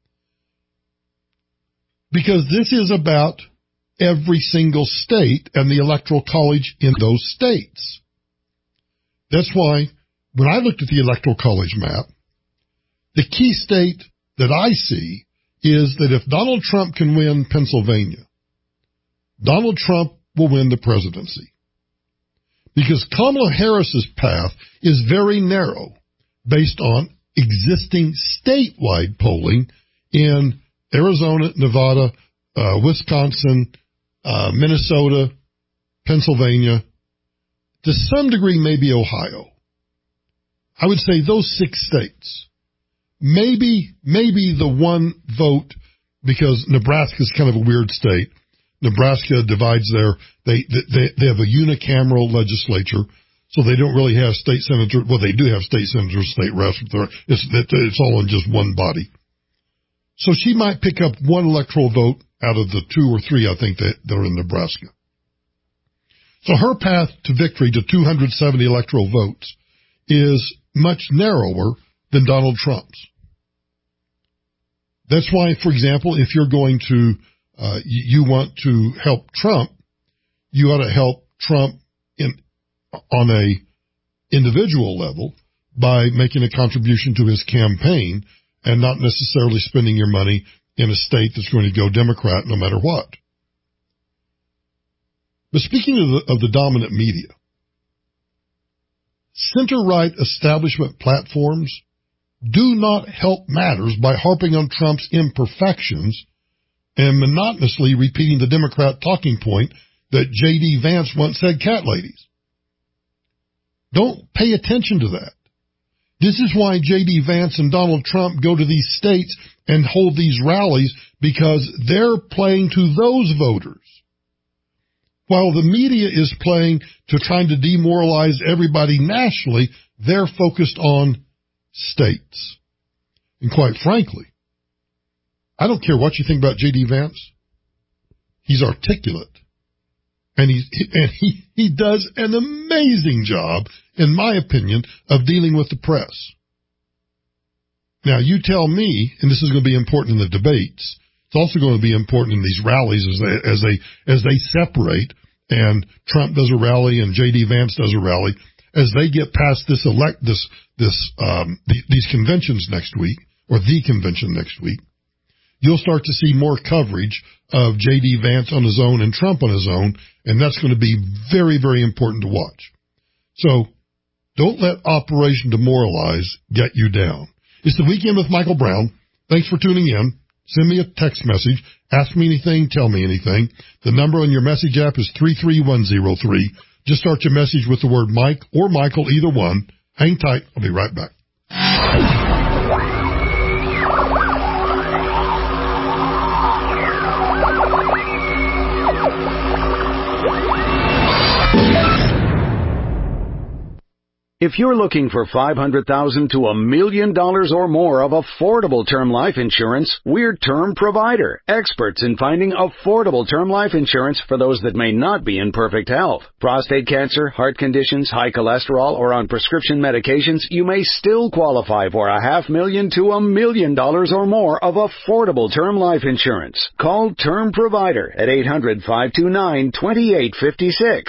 Because this is about every single state and the electoral college in those states. That's why when I looked at the electoral college map, the key state that I see is that if Donald Trump can win Pennsylvania, Donald Trump will win the presidency. Because Kamala Harris's path is very narrow based on existing statewide polling in Arizona, Nevada, Wisconsin, Minnesota, Pennsylvania, to some degree maybe Ohio. I would say those 6 states. Maybe the one vote, because Nebraska is kind of a weird state. Nebraska divides they have a unicameral legislature, so they don't really have state senators. Well, they do have state senators, state reps, but it's all in just one body. So she might pick up one electoral vote out of the 2 or 3, I think, that are in Nebraska. So her path to victory to 270 electoral votes is much narrower than Donald Trump's. That's why, for example, if you're going to, you want to help Trump, you ought to help Trump on a individual level by making a contribution to his campaign and not necessarily spending your money in a state that's going to go Democrat no matter what. But speaking of the dominant media, center-right establishment platforms do not help matters by harping on Trump's imperfections and monotonously repeating the Democrat talking point that J.D. Vance once said, cat ladies. Don't pay attention to that. This is why J.D. Vance and Donald Trump go to these states and hold these rallies, because they're playing to those voters. While the media is playing to trying to demoralize everybody nationally, they're focused on states. And quite frankly, I don't care what you think about J.D. Vance. He's articulate. And he does an amazing job, in my opinion, of dealing with the press. Now, you tell me, and this is going to be important in the debates, it's also going to be important in these rallies as they separate, and Trump does a rally and J.D. Vance does a rally, as they get past these conventions next week, or the convention next week. You'll start to see more coverage of J.D. Vance on his own and Trump on his own, and that's going to be very, very important to watch. So don't let Operation Demoralize get you down. It's the Weekend with Michael Brown. Thanks for tuning in. Send me a text message. Ask me anything. Tell me anything. The number on your message app is 33103. Just start your message with the word Mike or Michael, either one. Hang tight. I'll be right back. If you're looking for $500,000 to $1 million or more of affordable term life insurance, we're Term Provider, experts in finding affordable term life insurance for those that may not be in perfect health. Prostate cancer, heart conditions, high cholesterol, or on prescription medications, you may still qualify for $500,000 to $1 million or more of affordable term life insurance. Call Term Provider at 800-529-2856.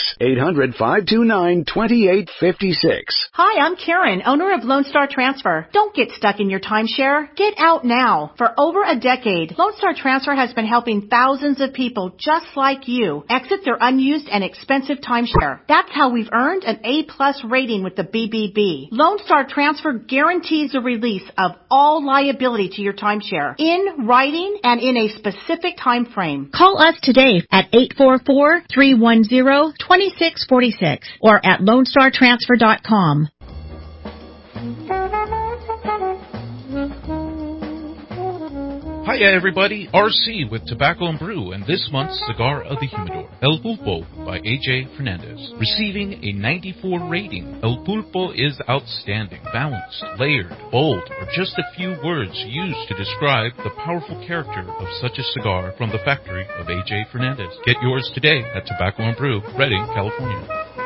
800-529-2856. Hi, I'm Karen, owner of Lone Star Transfer. Don't get stuck in your timeshare. Get out now. For over a decade, Lone Star Transfer has been helping thousands of people just like you exit their unused and expensive timeshare. That's how we've earned an A-plus rating with the BBB. Lone Star Transfer guarantees the release of all liability to your timeshare in writing and in a specific time frame. Call us today at 844-310-2646 or at LoneStarTransfer.com. Hiya everybody, RC with Tobacco and Brew and this month's Cigar of the Humidor, El Pulpo by AJ Fernandez. Receiving a 94 rating, El Pulpo is outstanding, balanced, layered, bold, or just a few words used to describe the powerful character of such a cigar from the factory of AJ Fernandez. Get yours today at Tobacco and Brew, Redding, California.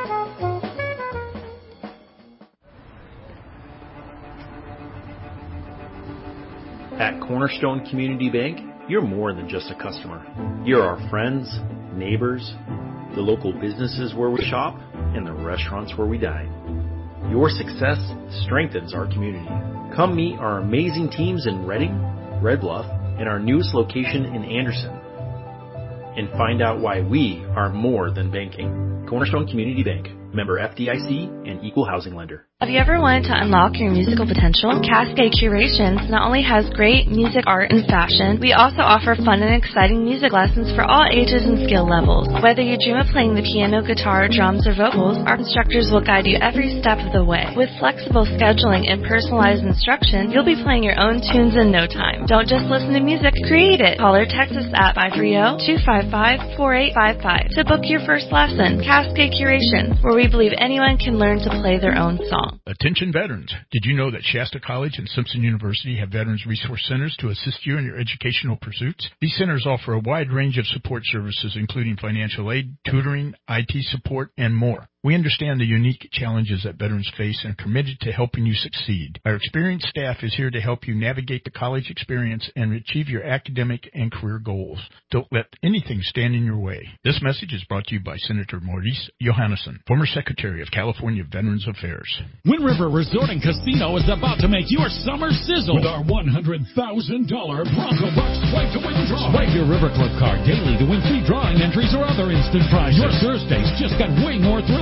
At Cornerstone Community Bank, you're more than just a customer. You're our friends, neighbors, the local businesses where we shop, and the restaurants where we dine. Your success strengthens our community. Come meet our amazing teams in Redding, Red Bluff, and our newest location in Anderson. And find out why we are more than banking. Cornerstone Community Bank. Member FDIC and Equal Housing Lender. Have you ever wanted to unlock your musical potential? Cascade Curations not only has great music, art, and fashion, we also offer fun and exciting music lessons for all ages and skill levels. Whether you dream of playing the piano, guitar, drums, or vocals, our instructors will guide you every step of the way. With flexible scheduling and personalized instruction, you'll be playing your own tunes in no time. Don't just listen to music, create it. Call or text us at 530-255-4855 to book your first lesson. Cascade Curations, where we believe anyone can learn to play their own song. Attention veterans. Did you know that Shasta College and Simpson University have Veterans Resource Centers to assist you in your educational pursuits? These centers offer a wide range of support services, including financial aid, tutoring, IT support, and more. We understand the unique challenges that veterans face and are committed to helping you succeed. Our experienced staff is here to help you navigate the college experience and achieve your academic and career goals. Don't let anything stand in your way. This message is brought to you by Senator Maurice Johannesson, former Secretary of California Veterans Affairs. Wind River Resort and Casino is about to make your summer sizzle with our $100,000 Bronco Bucks Swipe to Win draw. Swipe your River Club card daily to win free drawing entries or other instant prizes. Your Thursdays just got way more thrilling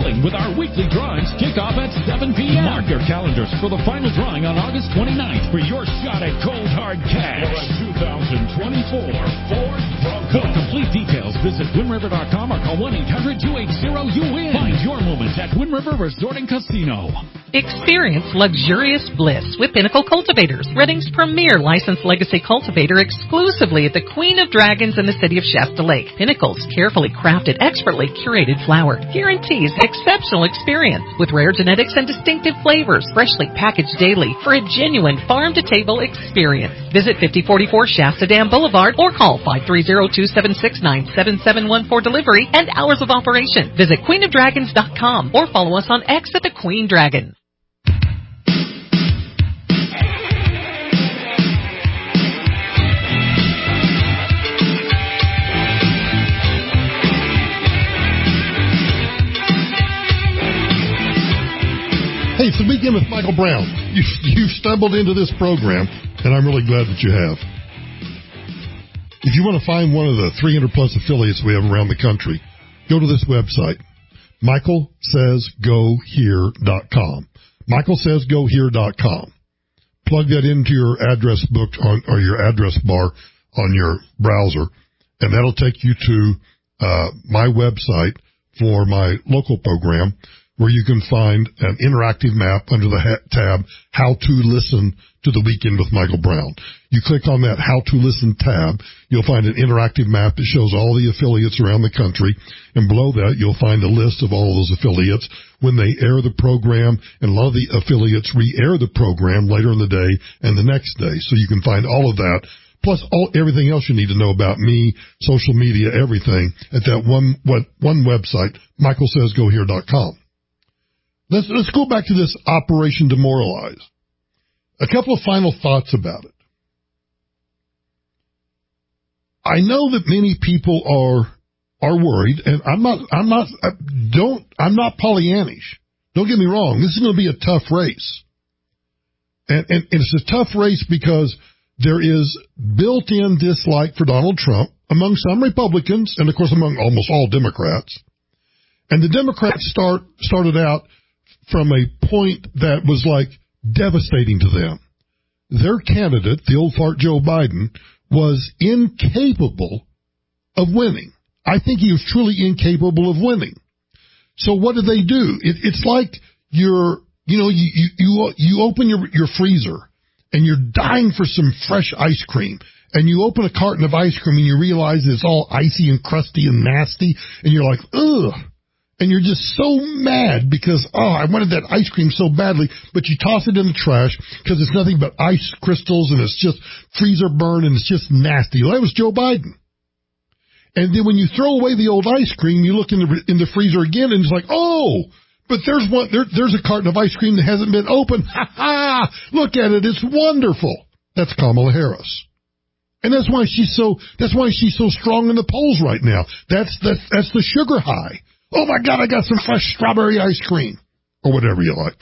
thrilling with our weekly drawings kick off at 7 p.m. Mark your calendars for the final drawing on August 29th for your shot at cold hard cash for a 2024 Ford Bronco. For complete details, visit WindRiver.com or call 1-800-280-UWIN. Find your moment at Wind River Resort and Casino. Experience luxurious bliss with Pinnacle Cultivators, Redding's premier licensed legacy cultivator, exclusively at the Queen of Dragons in the city of Shasta Lake. Pinnacle's carefully crafted, expertly curated flower guarantees exceptional experience with rare genetics and distinctive flavors, freshly packaged daily for a genuine farm-to-table experience. Visit 5044 Shasta Dam Boulevard or call 530-276-9771 for delivery and hours of operation. Visit queenofdragons.com or follow us on X at the Queen Dragon. Hey, it's the Weekend with Michael Brown. You've stumbled into this program, and I'm really glad that you have. If you want to find one of the 300-plus affiliates we have around the country, go to this website, michaelsaysgohere.com. michaelsaysgohere.com. Plug that into your address book or your address bar on your browser, and that'll take you to my website for my local program, where you can find an interactive map under the tab How to Listen to the Weekend with Michael Brown. You click on that How to Listen tab, you'll find an interactive map that shows all the affiliates around the country, and below that you'll find a list of all those affiliates when they air the program, and a lot of the affiliates re-air the program later in the day and the next day. So you can find all of that, plus everything else you need to know about me, social media, everything, at that one website, michaelsaysgohere.com. Let's go back to this Operation Demoralize. A couple of final thoughts about it. I know that many people are worried, and I'm not Pollyannish. Don't get me wrong. This is going to be a tough race. And it's a tough race because there is built-in dislike for Donald Trump among some Republicans, and of course among almost all Democrats. And the Democrats started out from a point that was like devastating to them. Their candidate, the old fart Joe Biden, was incapable of winning. I think he was truly incapable of winning. So what do they do? It's like you open your freezer and you're dying for some fresh ice cream, and you open a carton of ice cream and you realize it's all icy and crusty and nasty, and you're like, ugh. And you're just so mad because, I wanted that ice cream so badly, but you toss it in the trash because it's nothing but ice crystals and it's just freezer burn and it's just nasty. Well, that was Joe Biden. And then when you throw away the old ice cream, you look in the freezer again and it's like, but there's a carton of ice cream that hasn't been opened. Ha ha! Look at it. It's wonderful. That's Kamala Harris. And that's why she's so strong in the polls right now. That's the sugar high. Oh my God, I got some fresh strawberry ice cream, or whatever you like.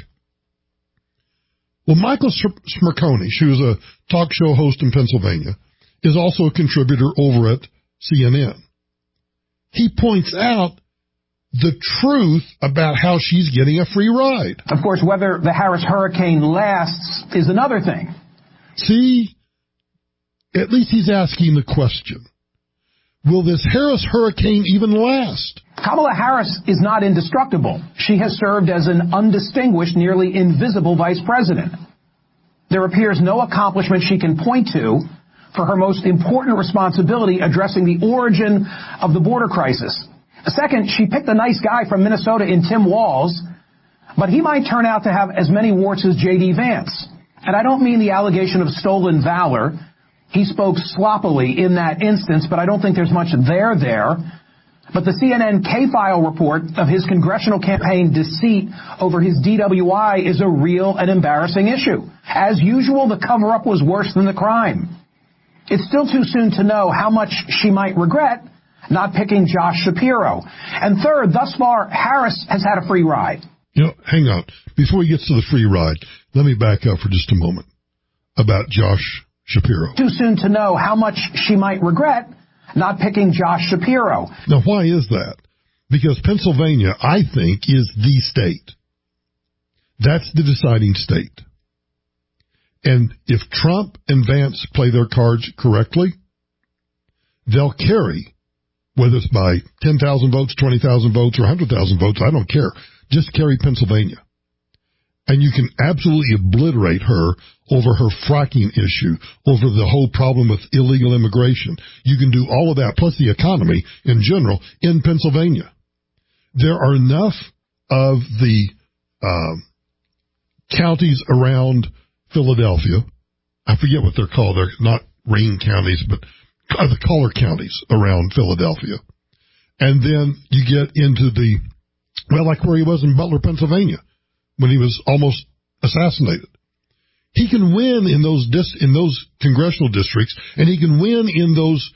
Well, Michael Smirkoni, who is a talk show host in Pennsylvania, is also a contributor over at CNN. He points out the truth about how she's getting a free ride. Of course, whether the Harris hurricane lasts is another thing. See, at least he's asking the question. Will this Harris hurricane even last? Kamala Harris is not indestructible. She has served as an undistinguished, nearly invisible vice president. There appears no accomplishment she can point to for her most important responsibility, addressing the origin of the border crisis. Second, she picked a nice guy from Minnesota in Tim Walz, but he might turn out to have as many warts as J.D. Vance. And I don't mean the allegation of stolen valor. He spoke sloppily in that instance, but I don't think there's much there. But the CNN K-File report of his congressional campaign deceit over his DWI is a real and embarrassing issue. As usual, the cover-up was worse than the crime. It's still too soon to know how much she might regret not picking Josh Shapiro. And third, thus far, Harris has had a free ride. Hang on. Before he gets to the free ride, let me back up for just a moment about Josh Shapiro. Too soon to know how much she might regret not picking Josh Shapiro. Now, why is that? Because Pennsylvania, I think, is the state. That's the deciding state. And if Trump and Vance play their cards correctly, they'll carry, whether it's by 10,000 votes, 20,000 votes, or 100,000 votes, I don't care. Just carry Pennsylvania. And you can absolutely obliterate her over her fracking issue, over the whole problem with illegal immigration. You can do all of that, plus the economy in general, in Pennsylvania. There are enough of the counties around Philadelphia. I forget what they're called. They're not ring counties, but the collar counties around Philadelphia. And then you get into the, well, like where he was in Butler, Pennsylvania, when he was almost assassinated. He can win in those congressional districts, and he can win in those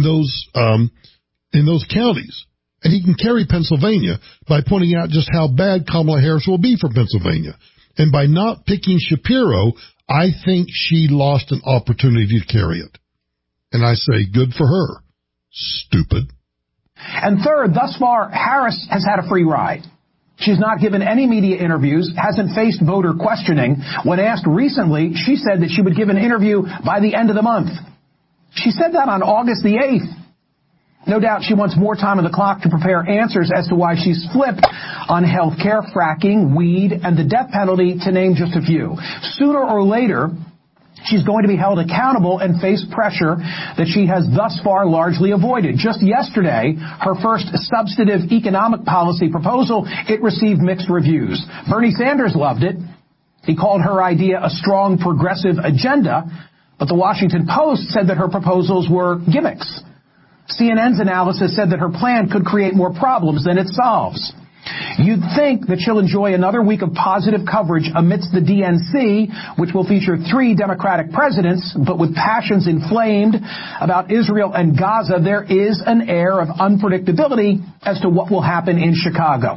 counties. And he can carry Pennsylvania by pointing out just how bad Kamala Harris will be for Pennsylvania. And by not picking Shapiro, I think she lost an opportunity to carry it. And I say, good for her. Stupid. And third, thus far, Harris has had a free ride. She's not given any media interviews, hasn't faced voter questioning. When asked recently, she said that she would give an interview by the end of the month. She said that on August the 8th. No doubt she wants more time on the clock to prepare answers as to why she's flipped on health care, fracking, weed, and the death penalty, to name just a few. Sooner or later, she's going to be held accountable and face pressure that she has thus far largely avoided. Just yesterday, her first substantive economic policy proposal, it received mixed reviews. Bernie Sanders loved it. He called her idea a strong progressive agenda, but the Washington Post said that her proposals were gimmicks. CNN's analysis said that her plan could create more problems than it solves. You'd think that she'll enjoy another week of positive coverage amidst the DNC, which will feature 3 Democratic presidents, but with passions inflamed about Israel and Gaza, there is an air of unpredictability as to what will happen in Chicago.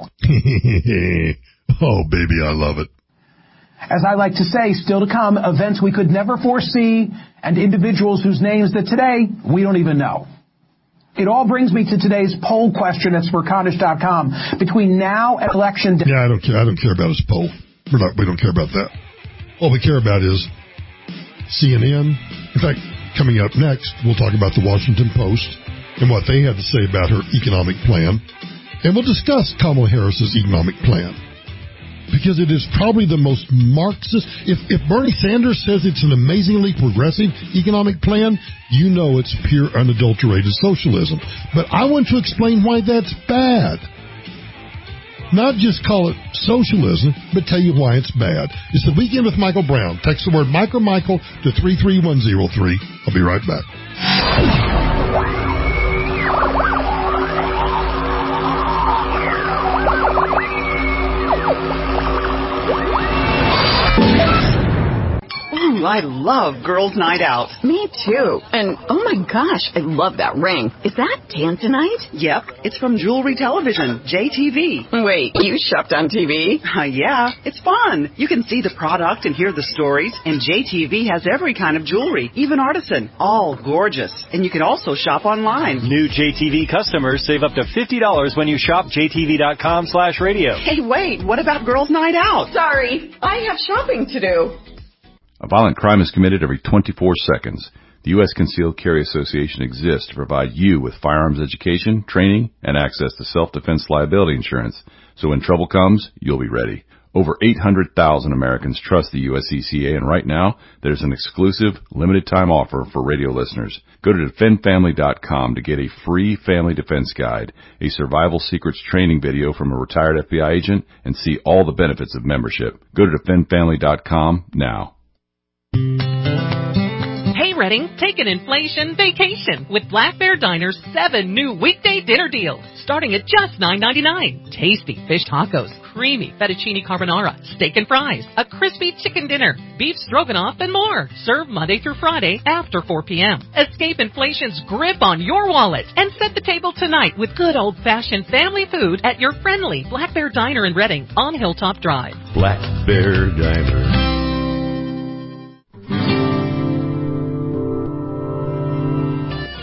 Oh, baby, I love it. As I like to say, still to come, events we could never foresee and individuals whose names that today we don't even know. It all brings me to today's poll question at Smerconish.com. Between now and election day. Yeah, I don't care about his poll. We don't care about that. All we care about is CNN. In fact, coming up next, we'll talk about the Washington Post and what they had to say about her economic plan. And we'll discuss Kamala Harris's economic plan. Because it is probably the most Marxist. If Bernie Sanders says it's an amazingly progressive economic plan, you know it's pure unadulterated socialism. But I want to explain why that's bad. Not just call it socialism, but tell you why it's bad. It's the Weekend with Michael Brown. Text the word Michael to 33103. I'll be right back. I love Girls' Night Out. Me too. And oh my gosh, I love that ring. Is that Tanzanite? Yep, it's from Jewelry Television, JTV. Wait, you shopped on TV? Yeah, it's fun. You can see the product and hear the stories, and JTV has every kind of jewelry, even artisan, all gorgeous. And you can also shop online. New JTV customers save up to $50 when you shop jtv.com/radio. Hey, wait, what about Girls' Night Out? Sorry, I have shopping to do. A violent crime is committed every 24 seconds. The U.S. Concealed Carry Association exists to provide you with firearms education, training, and access to self-defense liability insurance. So when trouble comes, you'll be ready. Over 800,000 Americans trust the USCCA, and right now, there's an exclusive, limited-time offer for radio listeners. Go to defendfamily.com to get a free family defense guide, a survival secrets training video from a retired FBI agent, and see all the benefits of membership. Go to defendfamily.com now. Hey Redding, take an inflation vacation with Black Bear Diner's 7 new weekday dinner deals, starting at just $9.99. Tasty fish tacos, creamy fettuccine carbonara, steak and fries, a crispy chicken dinner, beef stroganoff, and more. Served Monday through Friday after 4 p.m. Escape inflation's grip on your wallet and set the table tonight with good old-fashioned family food at your friendly Black Bear Diner in Redding on Hilltop Drive. Black Bear Diner.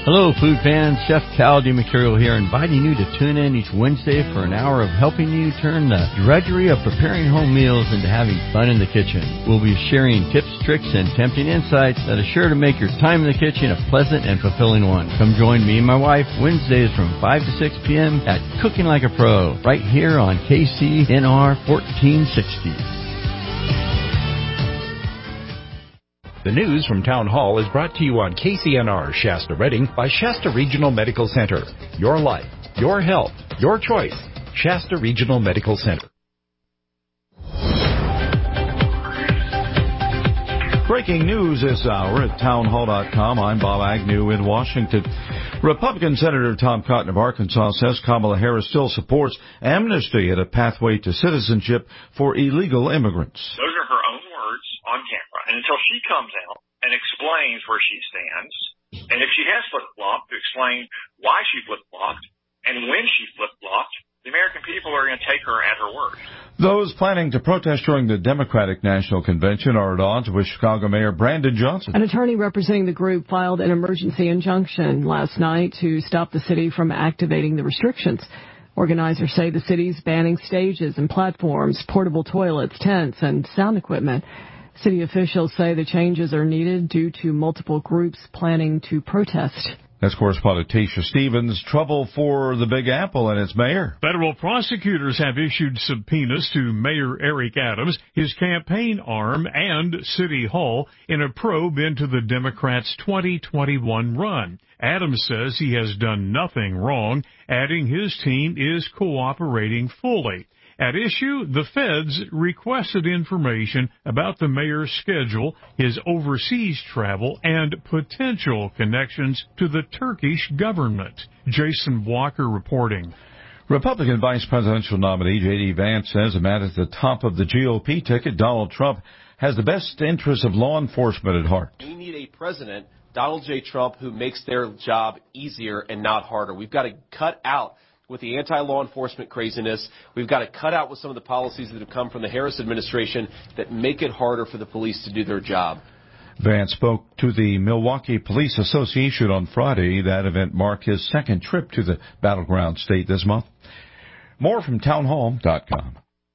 Hello, food fans. Chef Cal DiMercurio here, inviting you to tune in each Wednesday for an hour of helping you turn the drudgery of preparing home meals into having fun in the kitchen. We'll be sharing tips, tricks, and tempting insights that are sure to make your time in the kitchen a pleasant and fulfilling one. Come join me and my wife Wednesdays from 5 to 6 p.m. at Cooking Like a Pro, right here on KCNR 1460. The news from Town Hall is brought to you on KCNR Shasta Redding by Shasta Regional Medical Center. Your life, your health, your choice. Shasta Regional Medical Center. Breaking news this hour at townhall.com. I'm Bob Agnew in Washington. Republican Senator Tom Cotton of Arkansas says Kamala Harris still supports amnesty and a pathway to citizenship for illegal immigrants. Those are her own words on camera. And until she comes out and explains where she stands, and if she has flip-flopped, to explain why she flip-flopped and when she flip-flopped, the American people are going to take her at her word. Those planning to protest during the Democratic National Convention are at odds with Chicago Mayor Brandon Johnson. An attorney representing the group filed an emergency injunction last night to stop the city from activating the restrictions. Organizers say the city's banning stages and platforms, portable toilets, tents, and sound equipment. City officials say the changes are needed due to multiple groups planning to protest. That's correspondent Tasha Stevens. Trouble for the Big Apple and its mayor. Federal prosecutors have issued subpoenas to Mayor Eric Adams, his campaign arm, and City Hall in a probe into the Democrats' 2021 run. Adams says he has done nothing wrong, adding his team is cooperating fully. At issue, the feds requested information about the mayor's schedule, his overseas travel, and potential connections to the Turkish government. Jason Walker reporting. Republican vice presidential nominee J.D. Vance says a man at the top of the GOP ticket, Donald Trump, has the best interests of law enforcement at heart. We need a president, Donald J. Trump, who makes their job easier and not harder. We've got to cut out with the anti-law enforcement craziness. We've got to cut out with some of the policies that have come from the Harris administration that make it harder for the police to do their job. Vance spoke to the Milwaukee Police Association on Friday. That event marked his second trip to the battleground state this month. More from townhall.com.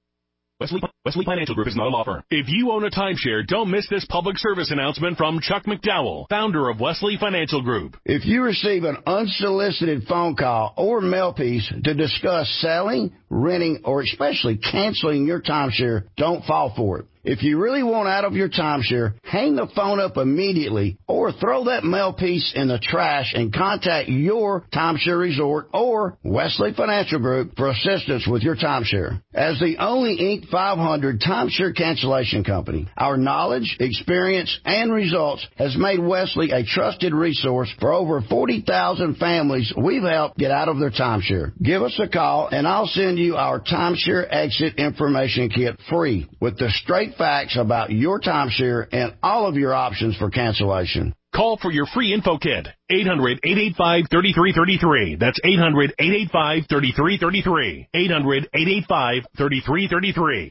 Wesley Financial Group is not a law firm. If you own a timeshare, don't miss this public service announcement from Chuck McDowell, founder of Wesley Financial Group. If you receive an unsolicited phone call or mail piece to discuss selling, renting, or especially canceling your timeshare, don't fall for it. If you really want out of your timeshare, hang the phone up immediately or throw that mail piece in the trash and contact your timeshare resort or Wesley Financial Group for assistance with your timeshare. As the only Inc. 500 timeshare cancellation company, our knowledge, experience, and results has made Wesley a trusted resource for over 40,000 families we've helped get out of their timeshare. Give us a call and I'll send you our timeshare exit information kit free with the straight facts about your timeshare and all of your options for cancellation. Call for your free info kit. 800-885-3333. That's 800-885-3333. 800-885-3333.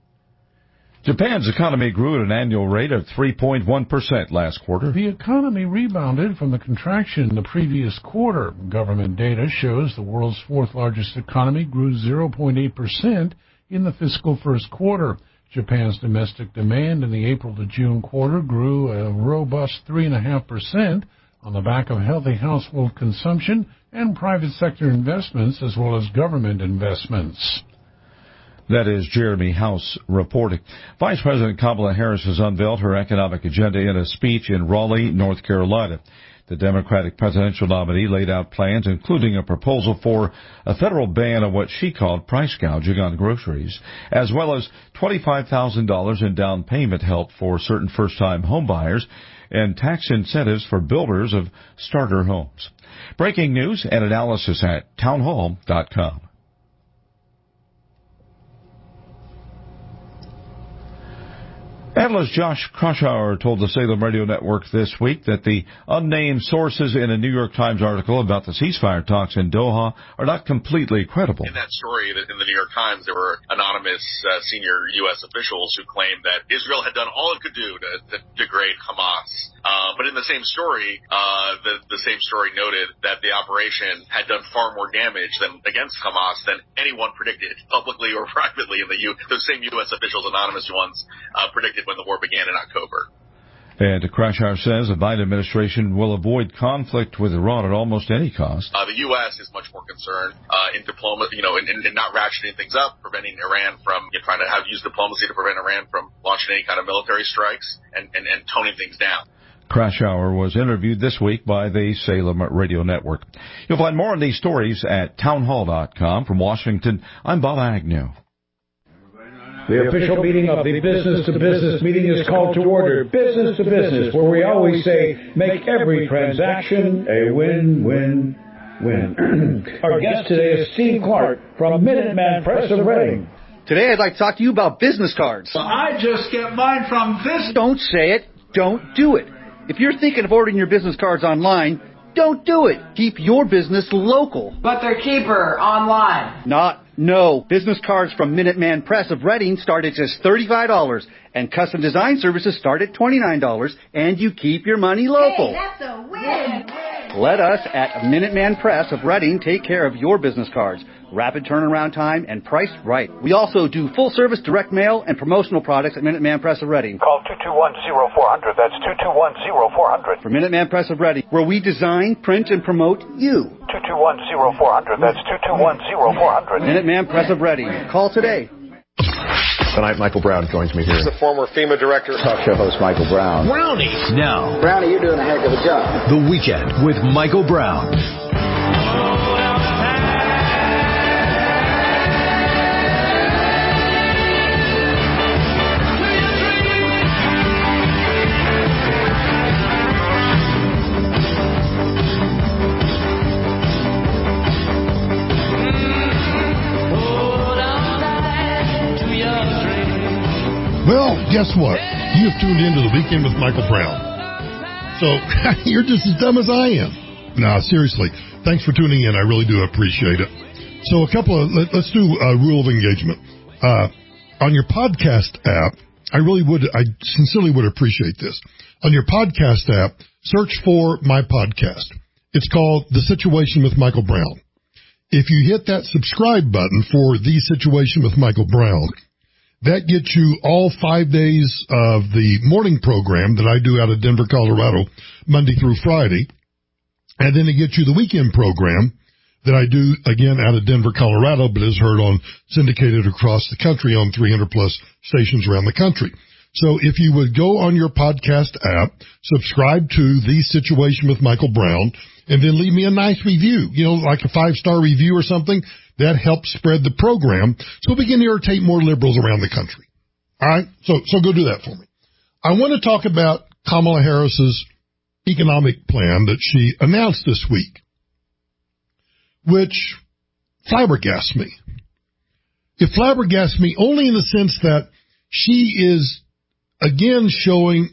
Japan's economy grew at an annual rate of 3.1% last quarter. The economy rebounded from the contraction in the previous quarter. Government data shows the world's fourth largest economy grew 0.8% in the fiscal first quarter. Japan's domestic demand in the April to June quarter grew a robust 3.5% on the back of healthy household consumption and private sector investments as well as government investments. That is Jeremy House reporting. Vice President Kamala Harris has unveiled her economic agenda in a speech in Raleigh, North Carolina. The Democratic presidential nominee laid out plans, including a proposal for a federal ban on what she called price gouging on groceries, as well as $25,000 in down payment help for certain first-time homebuyers and tax incentives for builders of starter homes. Breaking news and analysis at townhall.com. Analyst Josh Kraushaar told the Salem Radio Network this week that the unnamed sources in a New York Times article about the ceasefire talks in Doha are not completely credible. In that story in the New York Times, there were anonymous senior U.S. officials who claimed that Israel had done all it could do to degrade Hamas. But in the same story, the same story noted that the operation had done far more damage against Hamas than anyone predicted, publicly or privately. Those same U.S. officials, anonymous ones, predicted when the war began in October. And Kraushaar says the Biden administration will avoid conflict with Iran at almost any cost. The U.S. is much more concerned in diplomacy, in not ratcheting things up, preventing Iran from trying to use diplomacy to prevent Iran from launching any kind of military strikes and toning things down. Kraushaar was interviewed this week by the Salem Radio Network. You'll find more on these stories at townhall.com. From Washington, I'm Bob Agnew. The official meeting of the business-to-business meeting is called to order. Business to business, where we always say, make every transaction a win-win-win. Our guest today is Steve Clark from Minuteman Press of Reading. Today I'd like to talk to you about business cards. I just get mine from this. Don't say it. Don't do it. If you're thinking of ordering your business cards online, don't do it. Keep your business local. But they're cheaper online. No. Business cards from Minuteman Press of Reading start at just $35, and custom design services start at $29, and you keep your money local. Hey, that's a win. Let us at Minuteman Press of Reading take care of your business cards. Rapid turnaround time and priced right. We also do full-service direct mail and promotional products at Minuteman Press of Reading. Call 221-0400. That's 221-0400. For Minuteman Press of Reading, where we design, print, and promote you. 221-0400. That's 221-0400. Minuteman Press of Reading. Call today. Tonight, Michael Brown joins me here. He's the former FEMA director. Talk show host Michael Brown. Brownie. Now. Brownie, you're doing a heck of a job. The Weekend with Michael Brown. Well, guess what? You have tuned into The Weekend with Michael Brown. So, you're just as dumb as I am. No, seriously. Thanks for tuning in. I really do appreciate it. So, let's do a rule of engagement. On your podcast app, I sincerely would appreciate this. On your podcast app, search for my podcast. It's called The Situation with Michael Brown. If you hit that subscribe button for The Situation with Michael Brown, that gets you all 5 days of the morning program that I do out of Denver, Colorado, Monday through Friday. And then it gets you the weekend program that I do, again, out of Denver, Colorado, but is heard syndicated across the country on 300-plus stations around the country. So if you would go on your podcast app, subscribe to The Situation with Michael Brown, and then leave me a nice review, like a 5-star review or something. That helps spread the program so we can irritate more liberals around the country. All right? So go do that for me. I want to talk about Kamala Harris's economic plan that she announced this week, which flabbergasts me. It flabbergasts me only in the sense that she is, again, showing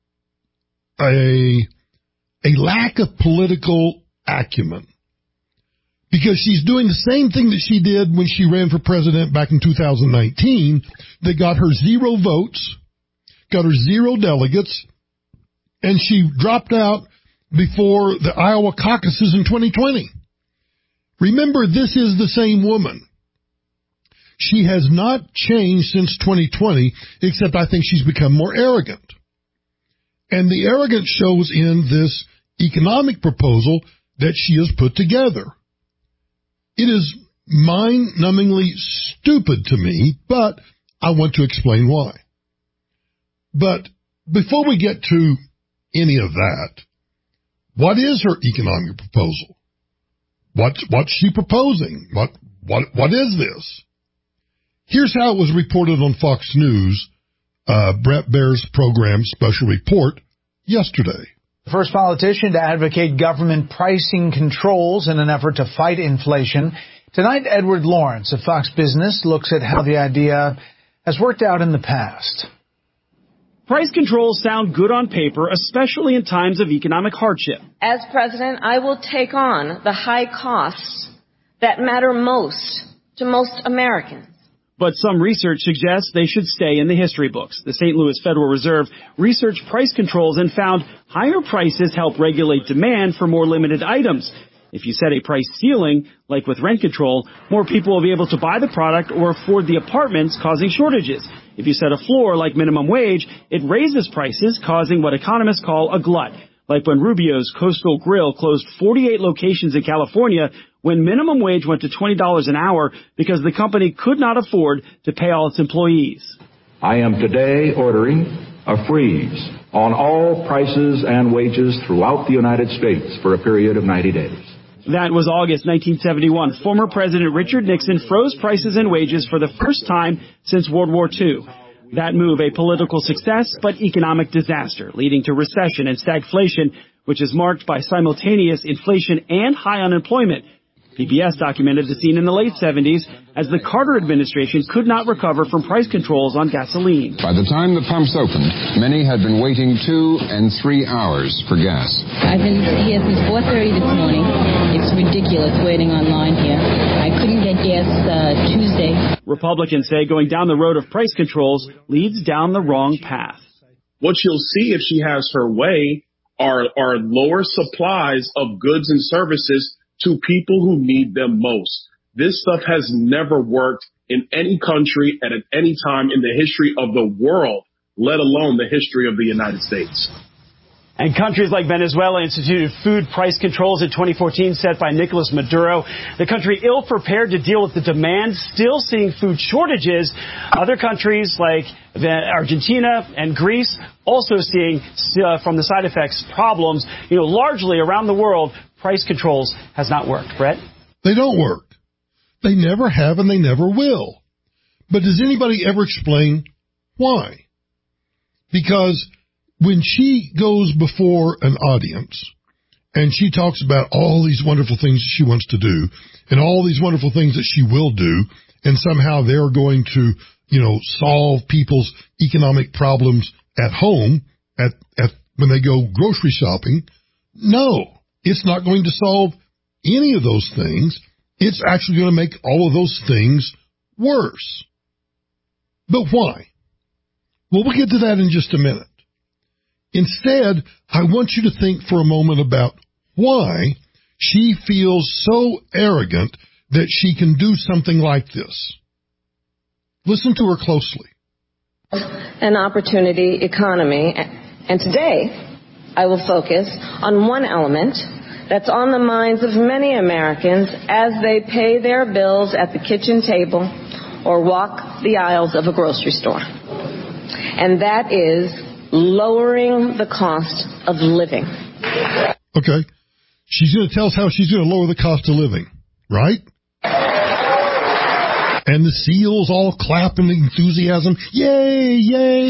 a lack of political acumen. Because she's doing the same thing that she did when she ran for president back in 2019 that got her 0 votes, got her 0 delegates, and she dropped out before the Iowa caucuses in 2020. Remember, this is the same woman. She has not changed since 2020, except I think she's become more arrogant. And the arrogance shows in this economic proposal that she has put together. It is mind-numbingly stupid to me, but I want to explain why. But before we get to any of that, what is her economic proposal? What's she proposing? What is this? Here's how it was reported on Fox News, Brett Baer's program special report yesterday. The first politician to advocate government pricing controls in an effort to fight inflation. Tonight, Edward Lawrence of Fox Business looks at how the idea has worked out in the past. Price controls sound good on paper, especially in times of economic hardship. As president, I will take on the high costs that matter most to most Americans. But some research suggests they should stay in the history books. The St. Louis Federal Reserve researched price controls and found higher prices help regulate demand for more limited items. If you set a price ceiling, like with rent control, more people will be able to buy the product or afford the apartments, causing shortages. If you set a floor, like minimum wage, it raises prices, causing what economists call a glut. Like when Rubio's Coastal Grill closed 48 locations in California when minimum wage went to $20 an hour because the company could not afford to pay all its employees. I am today ordering a freeze on all prices and wages throughout the United States for a period of 90 days. That was August 1971. Former President Richard Nixon froze prices and wages for the first time since World War II. That move, a political success, but economic disaster, leading to recession and stagflation, which is marked by simultaneous inflation and high unemployment. PBS documented the scene in the late 70s as the Carter administration could not recover from price controls on gasoline. By the time the pumps opened, many had been waiting 2 and 3 hours for gas. I've been here since 4:30 this morning. It's ridiculous waiting online here. I couldn't get gas Tuesday. Republicans say going down the road of price controls leads down the wrong path. What you'll see if she has her way are lower supplies of goods and services to people who need them most. This stuff has never worked in any country and at any time in the history of the world, let alone the history of the United States. And countries like Venezuela instituted food price controls in 2014 set by Nicolas Maduro. The country ill-prepared to deal with the demand, still seeing food shortages. Other countries like Argentina and Greece also seeing from the side effects problems. Largely around the world, price controls has not worked. Brett? They don't work. They never have and they never will. But does anybody ever explain why? Because when she goes before an audience and she talks about all these wonderful things that she wants to do and all these wonderful things that she will do, and somehow they're going to, solve people's economic problems at home at when they go grocery shopping, no. It's not going to solve any of those things. It's actually going to make all of those things worse. But why? Well, we'll get to that in just a minute. Instead, I want you to think for a moment about why she feels so arrogant that she can do something like this. Listen to her closely. An opportunity economy. And today, I will focus on one element that's on the minds of many Americans as they pay their bills at the kitchen table or walk the aisles of a grocery store. And that is lowering the cost of living. Okay. She's going to tell us how she's going to lower the cost of living, right? And the SEALs all clap in enthusiasm. Yay, yay.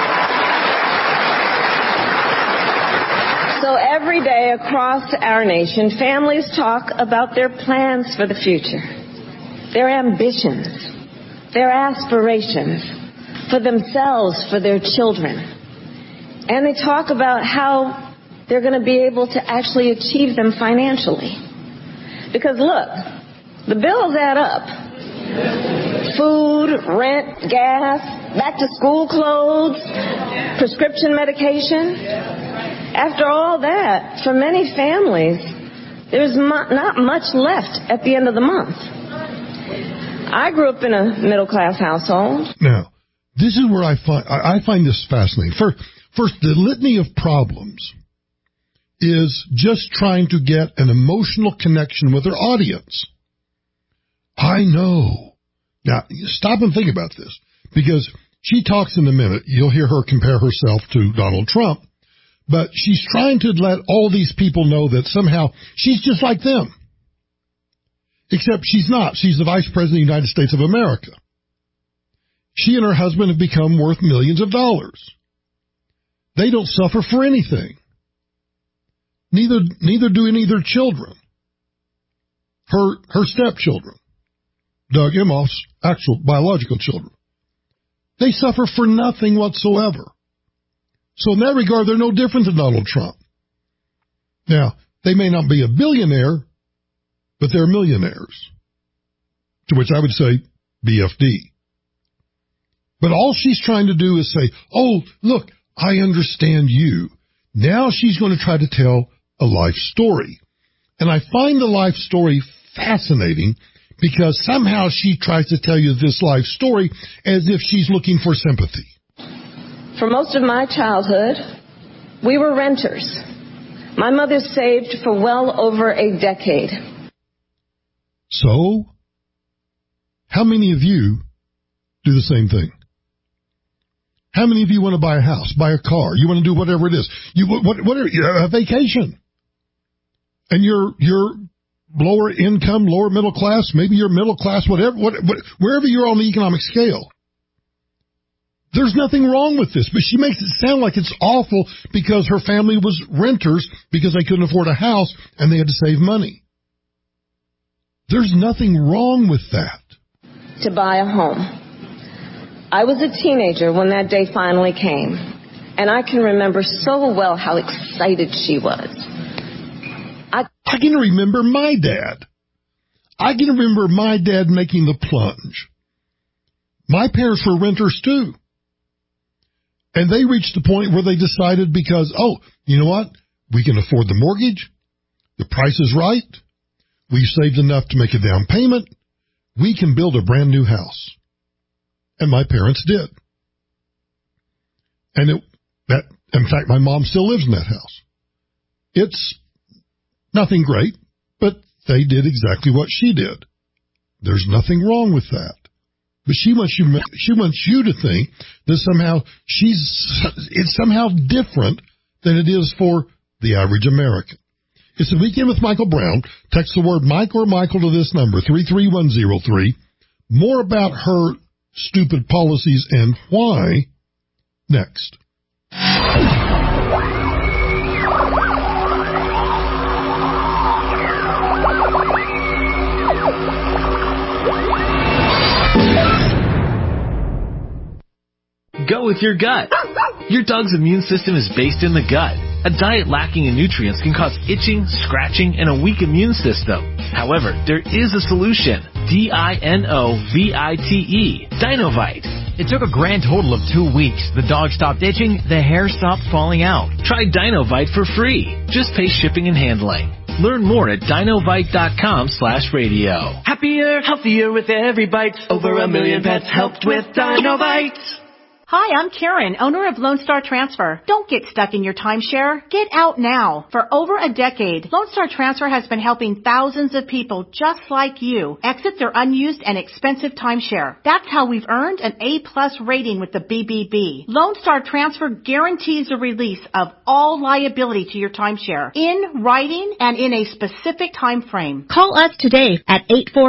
So every day across our nation, families talk about their plans for the future, their ambitions, their aspirations for themselves, for their children. And they talk about how they're going to be able to actually achieve them financially. Because look, the bills add up. Food, rent, gas, back to school clothes, prescription medication. After all that, for many families, there's not much left at the end of the month. I grew up in a middle-class household. Now, this is where I find this fascinating. First, the litany of problems is just trying to get an emotional connection with her audience. I know. Now, stop and think about this, because she talks in a minute. You'll hear her compare herself to Donald Trump. But she's trying to let all these people know that somehow she's just like them. Except she's not. She's the Vice President of the United States of America. She and her husband have become worth millions of dollars. They don't suffer for anything. Neither do any of their children. Her stepchildren, Doug Emhoff's actual biological children. They suffer for nothing whatsoever. So in that regard, they're no different than Donald Trump. Now, they may not be a billionaire, but they're millionaires. To which I would say BFD. But all she's trying to do is say, oh, look, I understand you. Now she's going to try to tell a life story. And I find the life story fascinating because somehow she tries to tell you this life story as if she's looking for sympathy. For most of my childhood, we were renters. My mother saved for well over a decade. So, how many of you do the same thing? How many of you want to buy a house, buy a car? You want to do whatever it is. Whatever, a vacation. And you're lower income, lower middle class, maybe you're middle class, whatever, wherever you're on the economic scale. There's nothing wrong with this, but she makes it sound like it's awful because her family was renters because they couldn't afford a house and they had to save money. There's nothing wrong with that. To buy a home. I was a teenager when that day finally came, and I can remember so well how excited she was. I can remember my dad. I can remember my dad making the plunge. My parents were renters too. And they reached the point where they decided because, oh, you know what? We can afford the mortgage. The price is right. We've saved enough to make a down payment. We can build a brand new house. And my parents did. And in fact, my mom still lives in that house. It's nothing great, but they did exactly what she did. There's nothing wrong with that. But she wants you to think that somehow it's somehow different than it is for the average American. It's the Weekend with Michael Brown. Text the word Mike or Michael to this number, 33103. More about her stupid policies and why next. Go with your gut. Your dog's immune system is based in the gut. A diet lacking in nutrients can cause itching, scratching, and a weak immune system. However, there is a solution. DINOVITE. Dinovite. It took a grand total of 2 weeks. The dog stopped itching, the hair stopped falling out. Try Dinovite for free. Just pay shipping and handling. Learn more at dinovite.com/radio. Happier, healthier with every bite. Over 1 million pets helped with Dinovite. Hi, I'm Karen, owner of Lone Star Transfer. Don't get stuck in your timeshare. Get out now. For over a decade, Lone Star Transfer has been helping thousands of people just like you exit their unused and expensive timeshare. That's how we've earned an A+ rating with the BBB. Lone Star Transfer guarantees the release of all liability to your timeshare in writing and in a specific time frame. Call us today at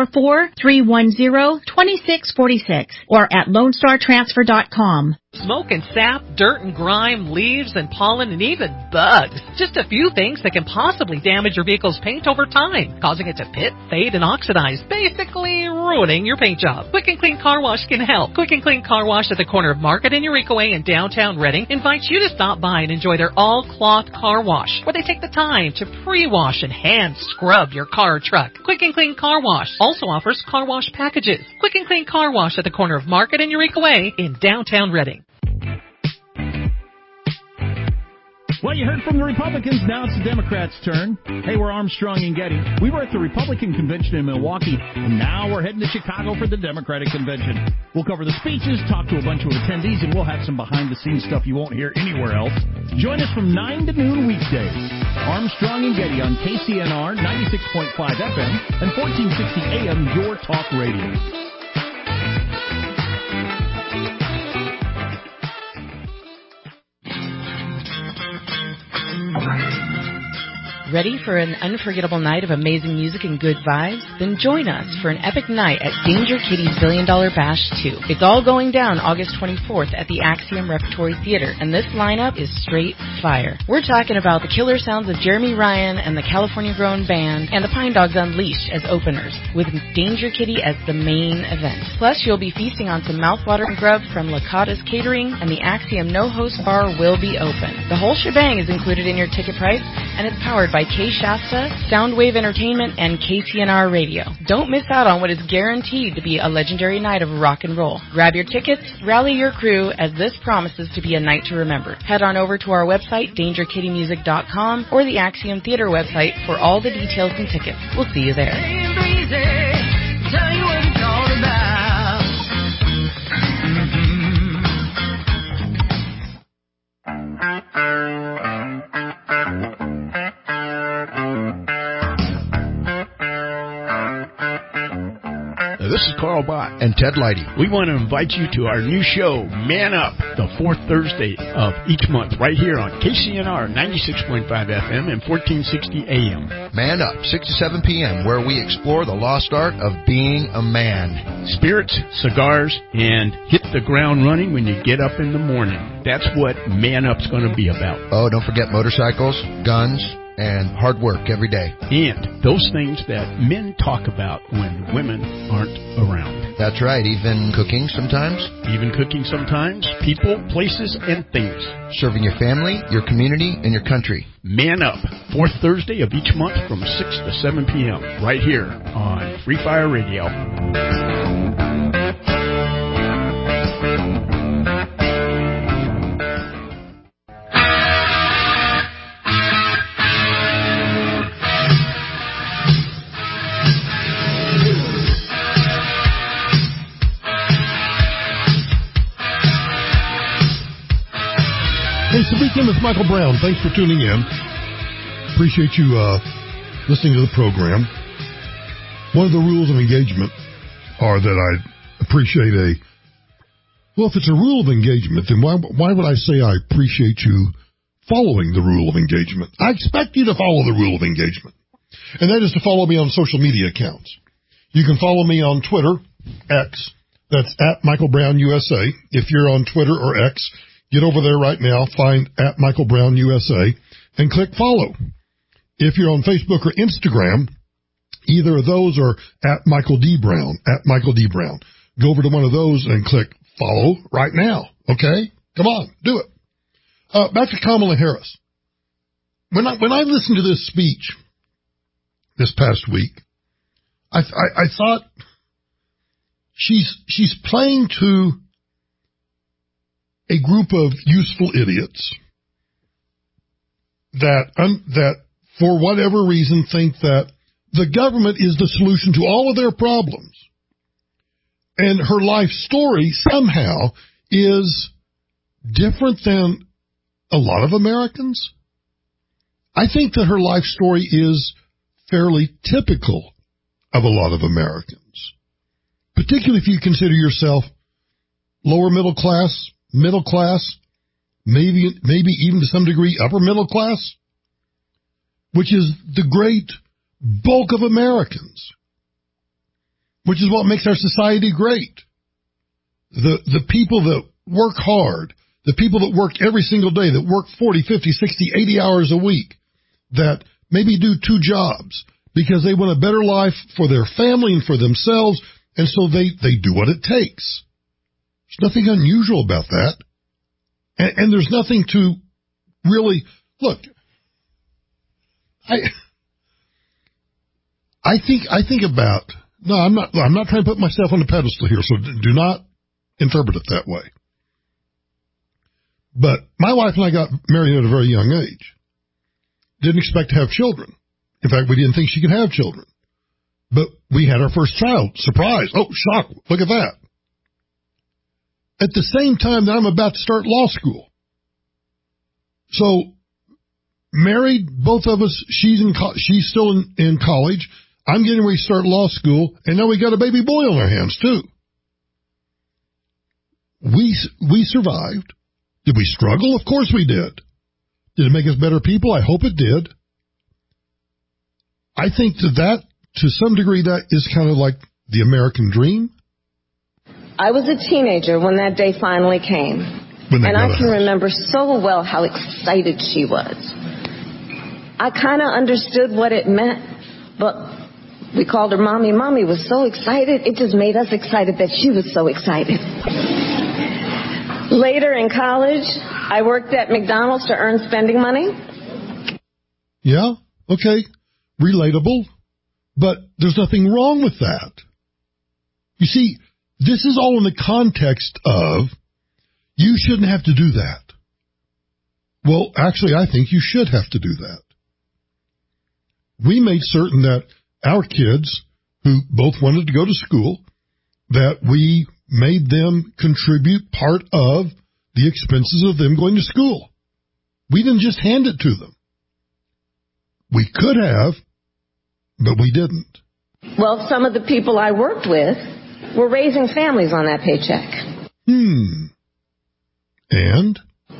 844-310-2646 or at LoneStarTransfer.com. Smoke and sap, dirt and grime, leaves and pollen, and even bugs. Just a few things that can possibly damage your vehicle's paint over time, causing it to pit, fade, and oxidize, basically ruining your paint job. Quick and Clean Car Wash can help. Quick and Clean Car Wash at the corner of Market and Eureka Way in downtown Reading invites you to stop by and enjoy their all-cloth car wash, where they take the time to pre-wash and hand scrub your car or truck. Quick and Clean Car Wash also offers car wash packages. Quick and Clean Car Wash at the corner of Market and Eureka Way in downtown Reading. Well, you heard from the Republicans. Now it's the Democrats' turn. Hey, we're Armstrong and Getty. We were at the Republican convention in Milwaukee, and now we're heading to Chicago for the Democratic convention. We'll cover the speeches, talk to a bunch of attendees, and we'll have some behind-the-scenes stuff you won't hear anywhere else. Join us from 9 to noon weekdays. Armstrong and Getty on KCNR 96.5 FM and 1460 AM, Your Talk Radio. Ready for an unforgettable night of amazing music and good vibes? Then join us for an epic night at Danger Kitty's $1 Billion Bash 2. It's all going down August 24th at the Axiom Repertory Theater, and this lineup is straight fire. We're talking about the killer sounds of Jeremy Ryan and the California Grown Band and the Pine Dogs Unleashed as openers, with Danger Kitty as the main event. Plus, you'll be feasting on some mouthwatering grub from Lakata's Catering, and the Axiom No Host Bar will be open. The whole shebang is included in your ticket price, and it's powered by K Shasta, Soundwave Entertainment, and KCNR Radio. Don't miss out on what is guaranteed to be a legendary night of rock and roll. Grab your tickets, rally your crew, as this promises to be a night to remember. Head on over to our website, DangerKittyMusic.com, or the Axiom Theater website for all the details and tickets. We'll see you there. This is Carl Bott and Ted Leidy. We want to invite you to our new show, Man Up, the fourth Thursday of each month, right here on KCNR 96.5 FM and 1460 AM. Man Up, 6 to 7 p.m., where we explore the lost art of being a man. Spirits, cigars, and hit the ground running when you get up in the morning. That's what Man Up's going to be about. Oh, don't forget motorcycles, guns, and hard work every day. And those things that men talk about when women aren't around. That's right, even cooking sometimes. Even cooking sometimes. People, places, and things. Serving your family, your community, and your country. Man Up, fourth Thursday of each month from 6 to 7 p.m. right here on Free Fire Radio. It's the Weekend with Michael Brown. Thanks for tuning in. Appreciate you listening to the program. One of the rules of engagement are that I appreciate well, if it's a rule of engagement, then why would I say I appreciate you following the rule of engagement? I expect you to follow the rule of engagement, and that is to follow me on social media accounts. You can follow me on Twitter, X. That's at Michael Brown USA. If you're on Twitter or X, get over there right now, find at Michael Brown USA, and click follow. If you're on Facebook or Instagram, either of those are at Michael D. Brown, at Michael D. Brown. Go over to one of those and click follow right now, okay? Come on, do it. Back to Kamala Harris. When I listened to this speech this past week, I thought she's playing to a group of useful idiots that for whatever reason think that the government is the solution to all of their problems. And her life story somehow is different than a lot of Americans. I think that her life story is fairly typical of a lot of Americans, particularly if you consider yourself lower middle class, maybe even to some degree upper middle class, which is the great bulk of Americans, which is what makes our society great. The people that work hard, the people that work every single day, that work 40, 50, 60, 80 hours a week, that maybe do 2 jobs because they want a better life for their family and for themselves, and so they do what it takes. There's nothing unusual about that. And there's nothing to really, look, I think about, no, I'm not trying to put myself on a pedestal here, so do not interpret it that way. But my wife and I got married at a very young age. Didn't expect to have children. In fact, we didn't think she could have children. But we had our first child. Surprise. Oh, shock. Look at that. At the same time that I'm about to start law school. So, married, both of us, she's still in college. I'm getting ready to start law school, and now we got a baby boy on our hands, too. We survived. Did we struggle? Of course we did. Did it make us better people? I hope it did. I think that to some degree, that is kind of like the American dream. I was a teenager when that day finally came. And I can remember so well how excited she was. I kind of understood what it meant, but we called her Mommy. Mommy was so excited, it just made us excited that she was so excited. Later in college, I worked at McDonald's to earn spending money. Yeah, okay, relatable, but there's nothing wrong with that. You see, this is all in the context of you shouldn't have to do that. Well, actually, I think you should have to do that. We made certain that our kids, who both wanted to go to school, that we made them contribute part of the expenses of them going to school. We didn't just hand it to them. We could have, but we didn't. Well, some of the people I worked with were raising families on that paycheck. And?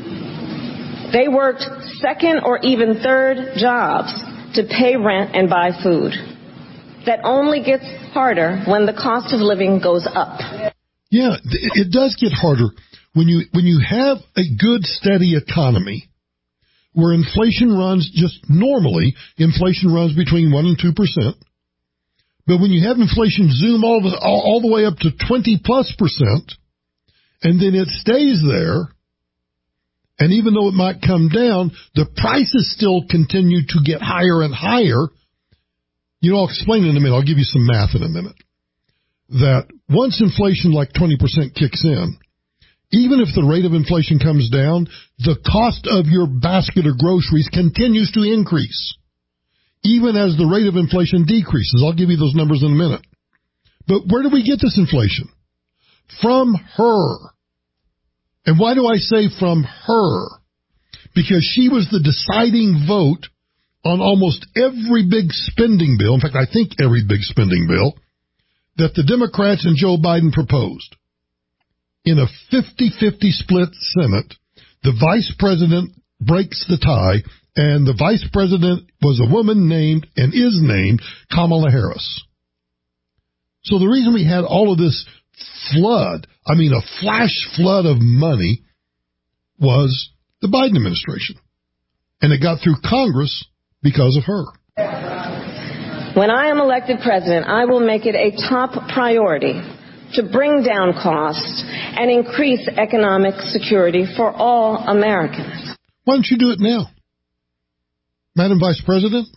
They worked second or even third jobs to pay rent and buy food. That only gets harder when the cost of living goes up. Yeah, it does get harder when you have a good, steady economy where inflation runs inflation runs between 1% and 2%. But when you have inflation zoom all the way up to 20+%, and then it stays there, and even though it might come down, the prices still continue to get higher and higher. I'll explain in a minute. I'll give you some math in a minute. That once inflation like 20% kicks in, even if the rate of inflation comes down, the cost of your basket of groceries continues to increase, even as the rate of inflation decreases. I'll give you those numbers in a minute. But where do we get this inflation? From her. And why do I say from her? Because she was the deciding vote on almost every big spending bill. In fact, I think every big spending bill that the Democrats and Joe Biden proposed. In a 50-50 split Senate, the vice president breaks the tie, and the vice president was a woman named and is named Kamala Harris. So the reason we had all of this a flash flood of money, was the Biden administration. And it got through Congress because of her. When I am elected president, I will make it a top priority to bring down costs and increase economic security for all Americans. Why don't you do it now? Madam Vice President,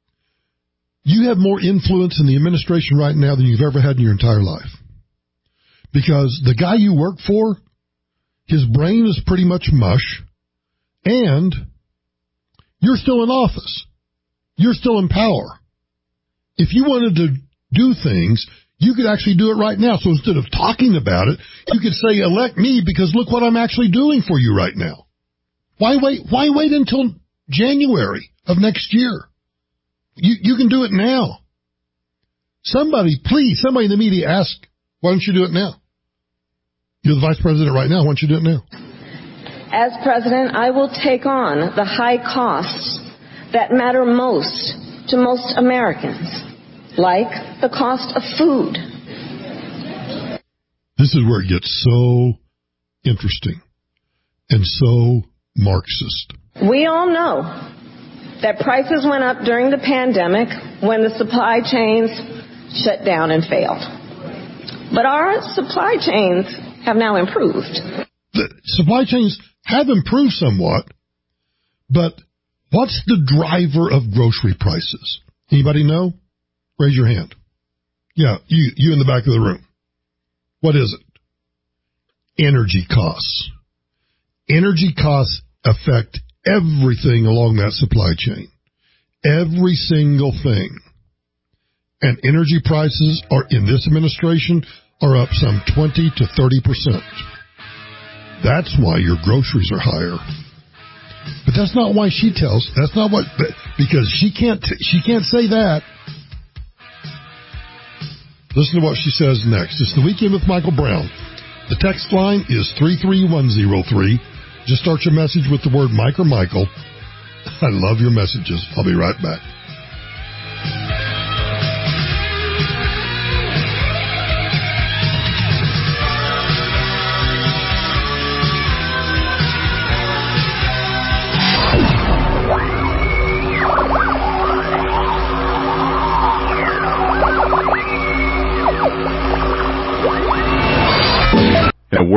you have more influence in the administration right now than you've ever had in your entire life. Because the guy you work for, his brain is pretty much mush, and you're still in office. You're still in power. If you wanted to do things, you could actually do it right now. So instead of talking about it, you could say, elect me because look what I'm actually doing for you right now. Why wait until January of next year? You can do it now. Somebody in the media ask, why don't you do it now? You're the vice president right now. Why don't you do it now? As president, I will take on the high costs that matter most to most Americans, like the cost of food. This is where it gets so interesting and so Marxist. We all know that prices went up during the pandemic when the supply chains shut down and failed. But our supply chains have now improved. The supply chains have improved somewhat, but what's the driver of grocery prices? Anybody know? Raise your hand. Yeah, you in the back of the room. What is it? Energy costs. Energy costs affect everything along that supply chain. Every single thing. And energy prices are, in this administration, are up some 20 to 30%. That's why your groceries are higher. But that's not why she tells. That's not what, because she can't say that. Listen to what she says next. It's the Weekend with Michael Brown. The text line is 33103. Just start your message with the word Mike or Michael. I love your messages. I'll be right back.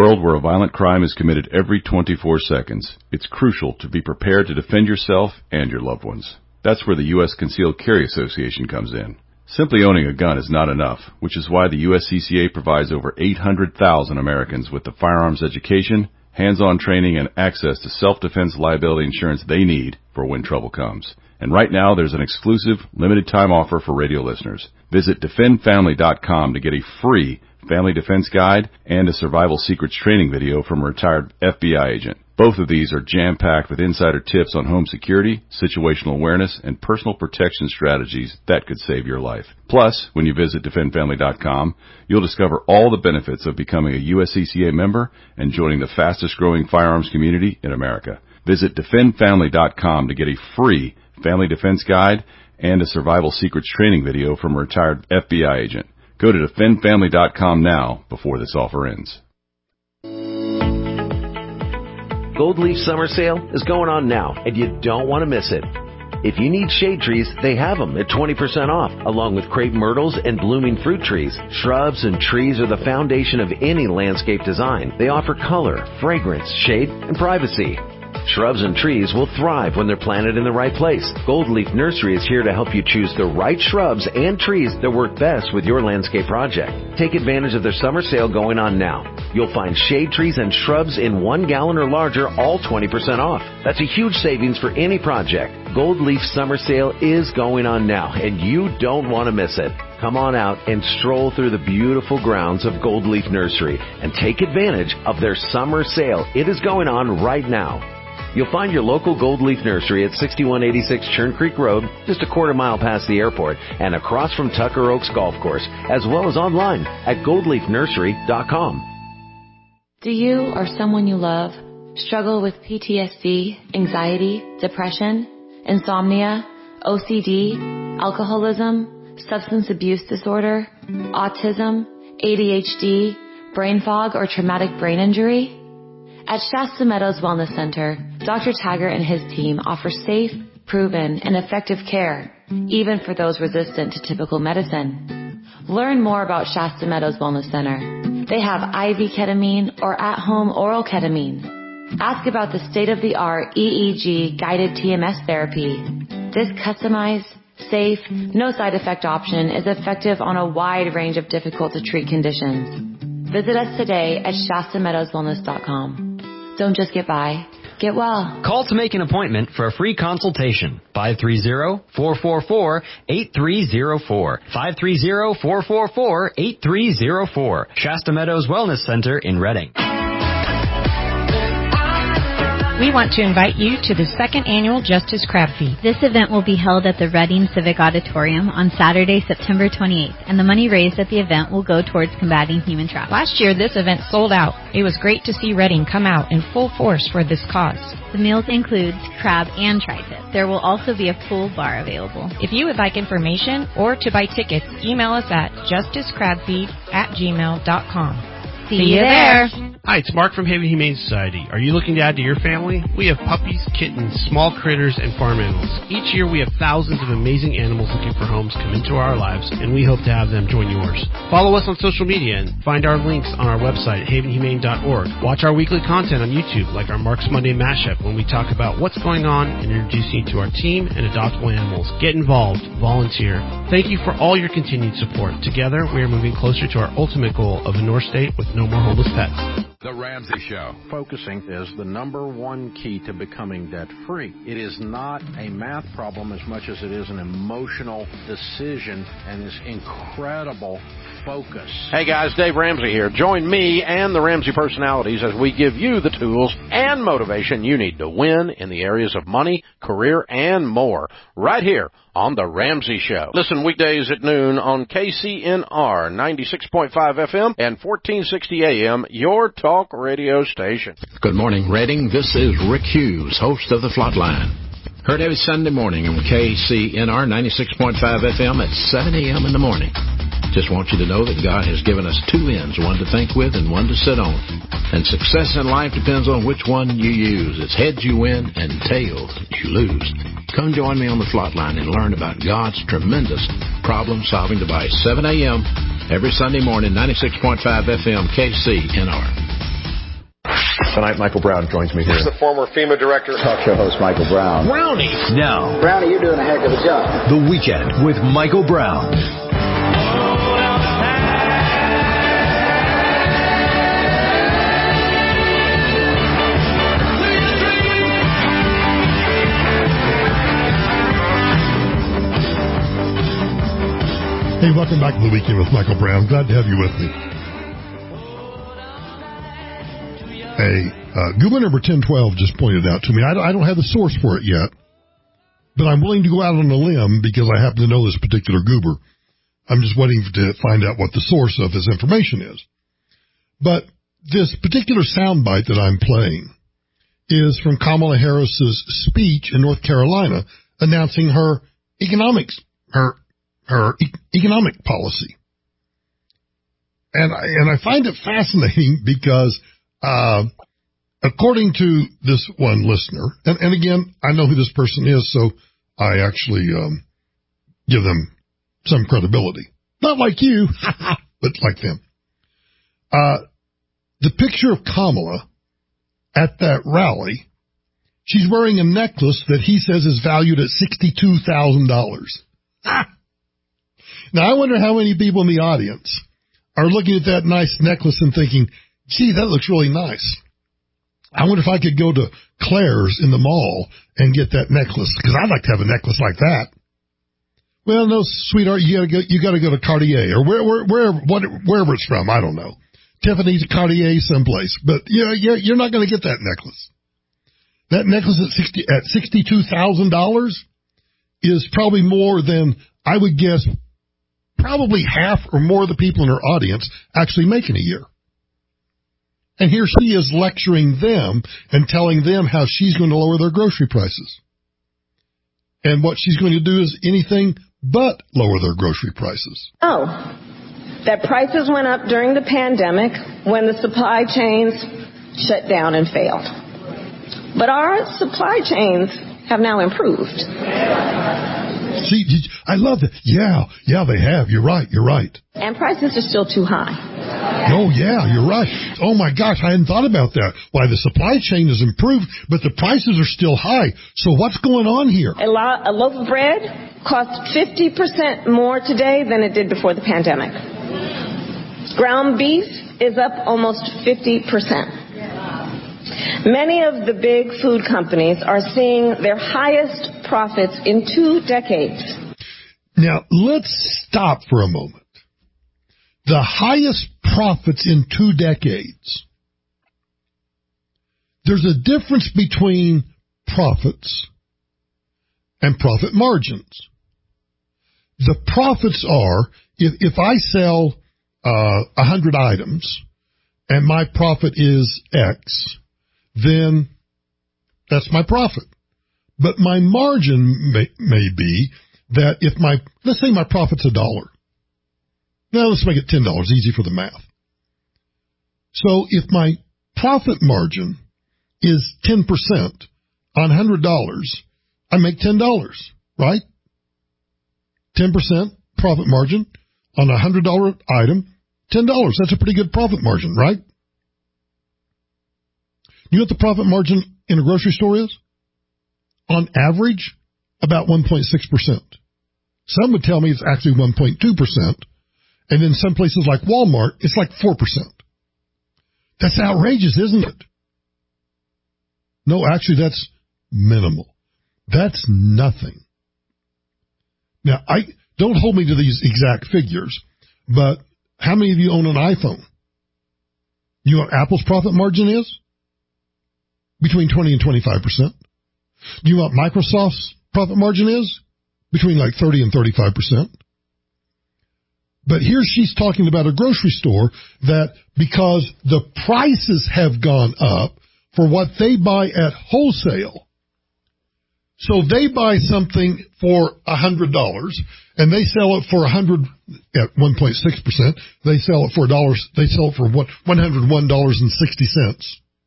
world where a violent crime is committed every 24 seconds, it's crucial to be prepared to defend yourself and your loved ones. That's where the U.S. Concealed Carry Association comes in. Simply owning a gun is not enough, which is why the USCCA provides over 800,000 Americans with the firearms education, hands-on training, and access to self-defense liability insurance they need for when trouble comes. And right now, there's an exclusive, limited-time offer for radio listeners. Visit defendfamily.com to get a free family defense guide and a survival secrets training video from a retired FBI agent. Both of these are jam-packed with insider tips on home security, situational awareness, and personal protection strategies that could save your life. Plus, when you visit defendfamily.com, you'll discover all the benefits of becoming a USCCA member and joining the fastest-growing firearms community in America. Visit defendfamily.com to get a free family defense guide and a survival secrets training video from a retired FBI agent. Go to defendfamily.com now before this offer ends. Gold Leaf Summer Sale is going on now, and you don't want to miss it. If you need shade trees, they have them at 20% off, along with crepe myrtles and blooming fruit trees. Shrubs and trees are the foundation of any landscape design. They offer color, fragrance, shade, and privacy. Shrubs and trees will thrive when they're planted in the right place. Gold Leaf Nursery is here to help you choose the right shrubs and trees that work best with your landscape project. Take advantage of their summer sale going on now. You'll find shade trees and shrubs in 1 gallon or larger, all 20% off. That's a huge savings for any project. Gold Leaf Summer Sale is going on now, and you don't want to miss it. Come on out and stroll through the beautiful grounds of Gold Leaf Nursery and take advantage of their summer sale. It is going on right now. You'll find your local Gold Leaf Nursery at 6186 Churn Creek Road, just a quarter mile past the airport, and across from Tucker Oaks Golf Course, as well as online at goldleafnursery.com. Do you or someone you love struggle with PTSD, anxiety, depression, insomnia, OCD, alcoholism, substance abuse disorder, autism, ADHD, brain fog, or traumatic brain injury? At Shasta Meadows Wellness Center, Dr. Taggart and his team offer safe, proven, and effective care, even for those resistant to typical medicine. Learn more about Shasta Meadows Wellness Center. They have IV ketamine or at-home oral ketamine. Ask about the state-of-the-art EEG guided TMS therapy. This customized, safe, no side effect option is effective on a wide range of difficult to treat conditions. Visit us today at ShastaMeadowsWellness.com. Don't just get by, get well. Call to make an appointment for a free consultation. 530-444-8304. 530-444-8304. Shasta Meadows Wellness Center in Reading. We want to invite you to the second annual Justice Crab Feed. This event will be held at the Reading Civic Auditorium on Saturday, September 28th, and the money raised at the event will go towards combating human trafficking. Last year, this event sold out. It was great to see Reading come out in full force for this cause. The meals include crab and tri-tip. There will also be a full bar available. If you would like information or to buy tickets, email us at justicecrabfeed@gmail.com. See you there. Hi, it's Mark from Haven Humane Society. Are you looking to add to your family? We have puppies, kittens, small critters, and farm animals. Each year we have thousands of amazing animals looking for homes come into our lives, and we hope to have them join yours. Follow us on social media and find our links on our website, havenhumane.org. Watch our weekly content on YouTube, like our Mark's Monday Mashup, when we talk about what's going on and introduce you to our team and adoptable animals. Get involved. Volunteer. Thank you for all your continued support. Together, we are moving closer to our ultimate goal of a North State with no more homeless pets. The Ramsey Show. Focusing is the number one key to becoming debt-free. It is not a math problem as much as it is an emotional decision and this incredible focus. Hey guys, Dave Ramsey here. Join me and the Ramsey personalities as we give you the tools and motivation you need to win in the areas of money, career, and more. Right here on The Ramsey Show. Listen weekdays at noon on KCNR 96.5 FM and 1460 AM, your talk radio station. Good morning, Reading. This is Rick Hughes, host of The Flatline. Heard every Sunday morning on KCNR 96.5 FM at 7 a.m. in the morning. Just want you to know that God has given us two ends, one to think with and one to sit on. And success in life depends on which one you use. It's heads you win and tails you lose. Come join me on the Flatline and learn about God's tremendous problem-solving device. 7 a.m. every Sunday morning, 96.5 FM, KCNR. Tonight, Michael Brown joins me here. He's the former FEMA director. Talk show host Michael Brown. Brownie. Now. Brownie, you're doing a heck of a job. The Weekend with Michael Brown. Hey, welcome back to The Weekend with Michael Brown. Glad to have you with me. Goober number 1012 just pointed out to me, I don't have the source for it yet, but I'm willing to go out on a limb because I happen to know this particular goober. I'm just waiting to find out what the source of his information is. But this particular soundbite that I'm playing is from Kamala Harris's speech in North Carolina announcing her economic policy. And I find it fascinating because, according to this one listener, and again, I know who this person is, so I actually, give them some credibility. Not like you, but like them. The picture of Kamala at that rally, she's wearing a necklace that he says is valued at $62,000. Now, I wonder how many people in the audience are looking at that nice necklace and thinking, gee, that looks really nice. I wonder if I could go to Claire's in the mall and get that necklace, because I'd like to have a necklace like that. Well, no, sweetheart, you gotta go to Cartier or wherever it's from. I don't know. Tiffany's, Cartier, someplace. But you're not going to get that necklace. That necklace at $62,000 is probably more than, I would guess, probably half or more of the people in her audience actually make in a year. And here she is lecturing them and telling them how she's going to lower their grocery prices. And what she's going to do is anything but lower their grocery prices. Oh, that prices went up during the pandemic when the supply chains shut down and failed. But our supply chains have now improved. See, I love that. Yeah, they have. You're right. And prices are still too high. Oh, yeah, you're right. Oh, my gosh, I hadn't thought about that. Why, the supply chain has improved, but the prices are still high. So what's going on here? A loaf of bread costs 50% more today than it did before the pandemic. Ground beef is up almost 50%. Many of the big food companies are seeing their highest profits in 2 decades. Now, let's stop for a moment. The highest profits in 2 decades. There's a difference between profits and profit margins. The profits are, if I sell 100 items and my profit is X, then that's my profit. But my margin may be that if let's say my profit's $1. Now let's make it $10, easy for the math. So if my profit margin is 10% on $100, I make $10, right? 10% profit margin on a $100 item, $10. That's a pretty good profit margin, right? You know what the profit margin in a grocery store is? On average, about 1.6%. Some would tell me it's actually 1.2%. And in some places like Walmart, it's like 4%. That's outrageous, isn't it? No, actually, that's minimal. That's nothing. Now, don't hold me to these exact figures, but how many of you own an iPhone? You know what Apple's profit margin is? Between 20 and 25%. Do you know what Microsoft's profit margin is? Between like 30 and 35%. But here she's talking about a grocery store that because the prices have gone up for what they buy at wholesale, so they buy something for $100 and they sell it for $100 at 1.6%. They sell it for $1. They sell it for $101.60.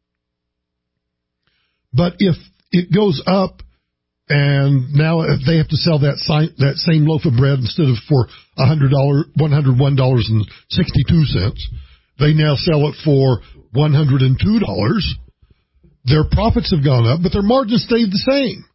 But if it goes up and now if they have to sell that same loaf of bread instead of for $101.62, they now sell it for $102. Their profits have gone up, but their margins stayed the same.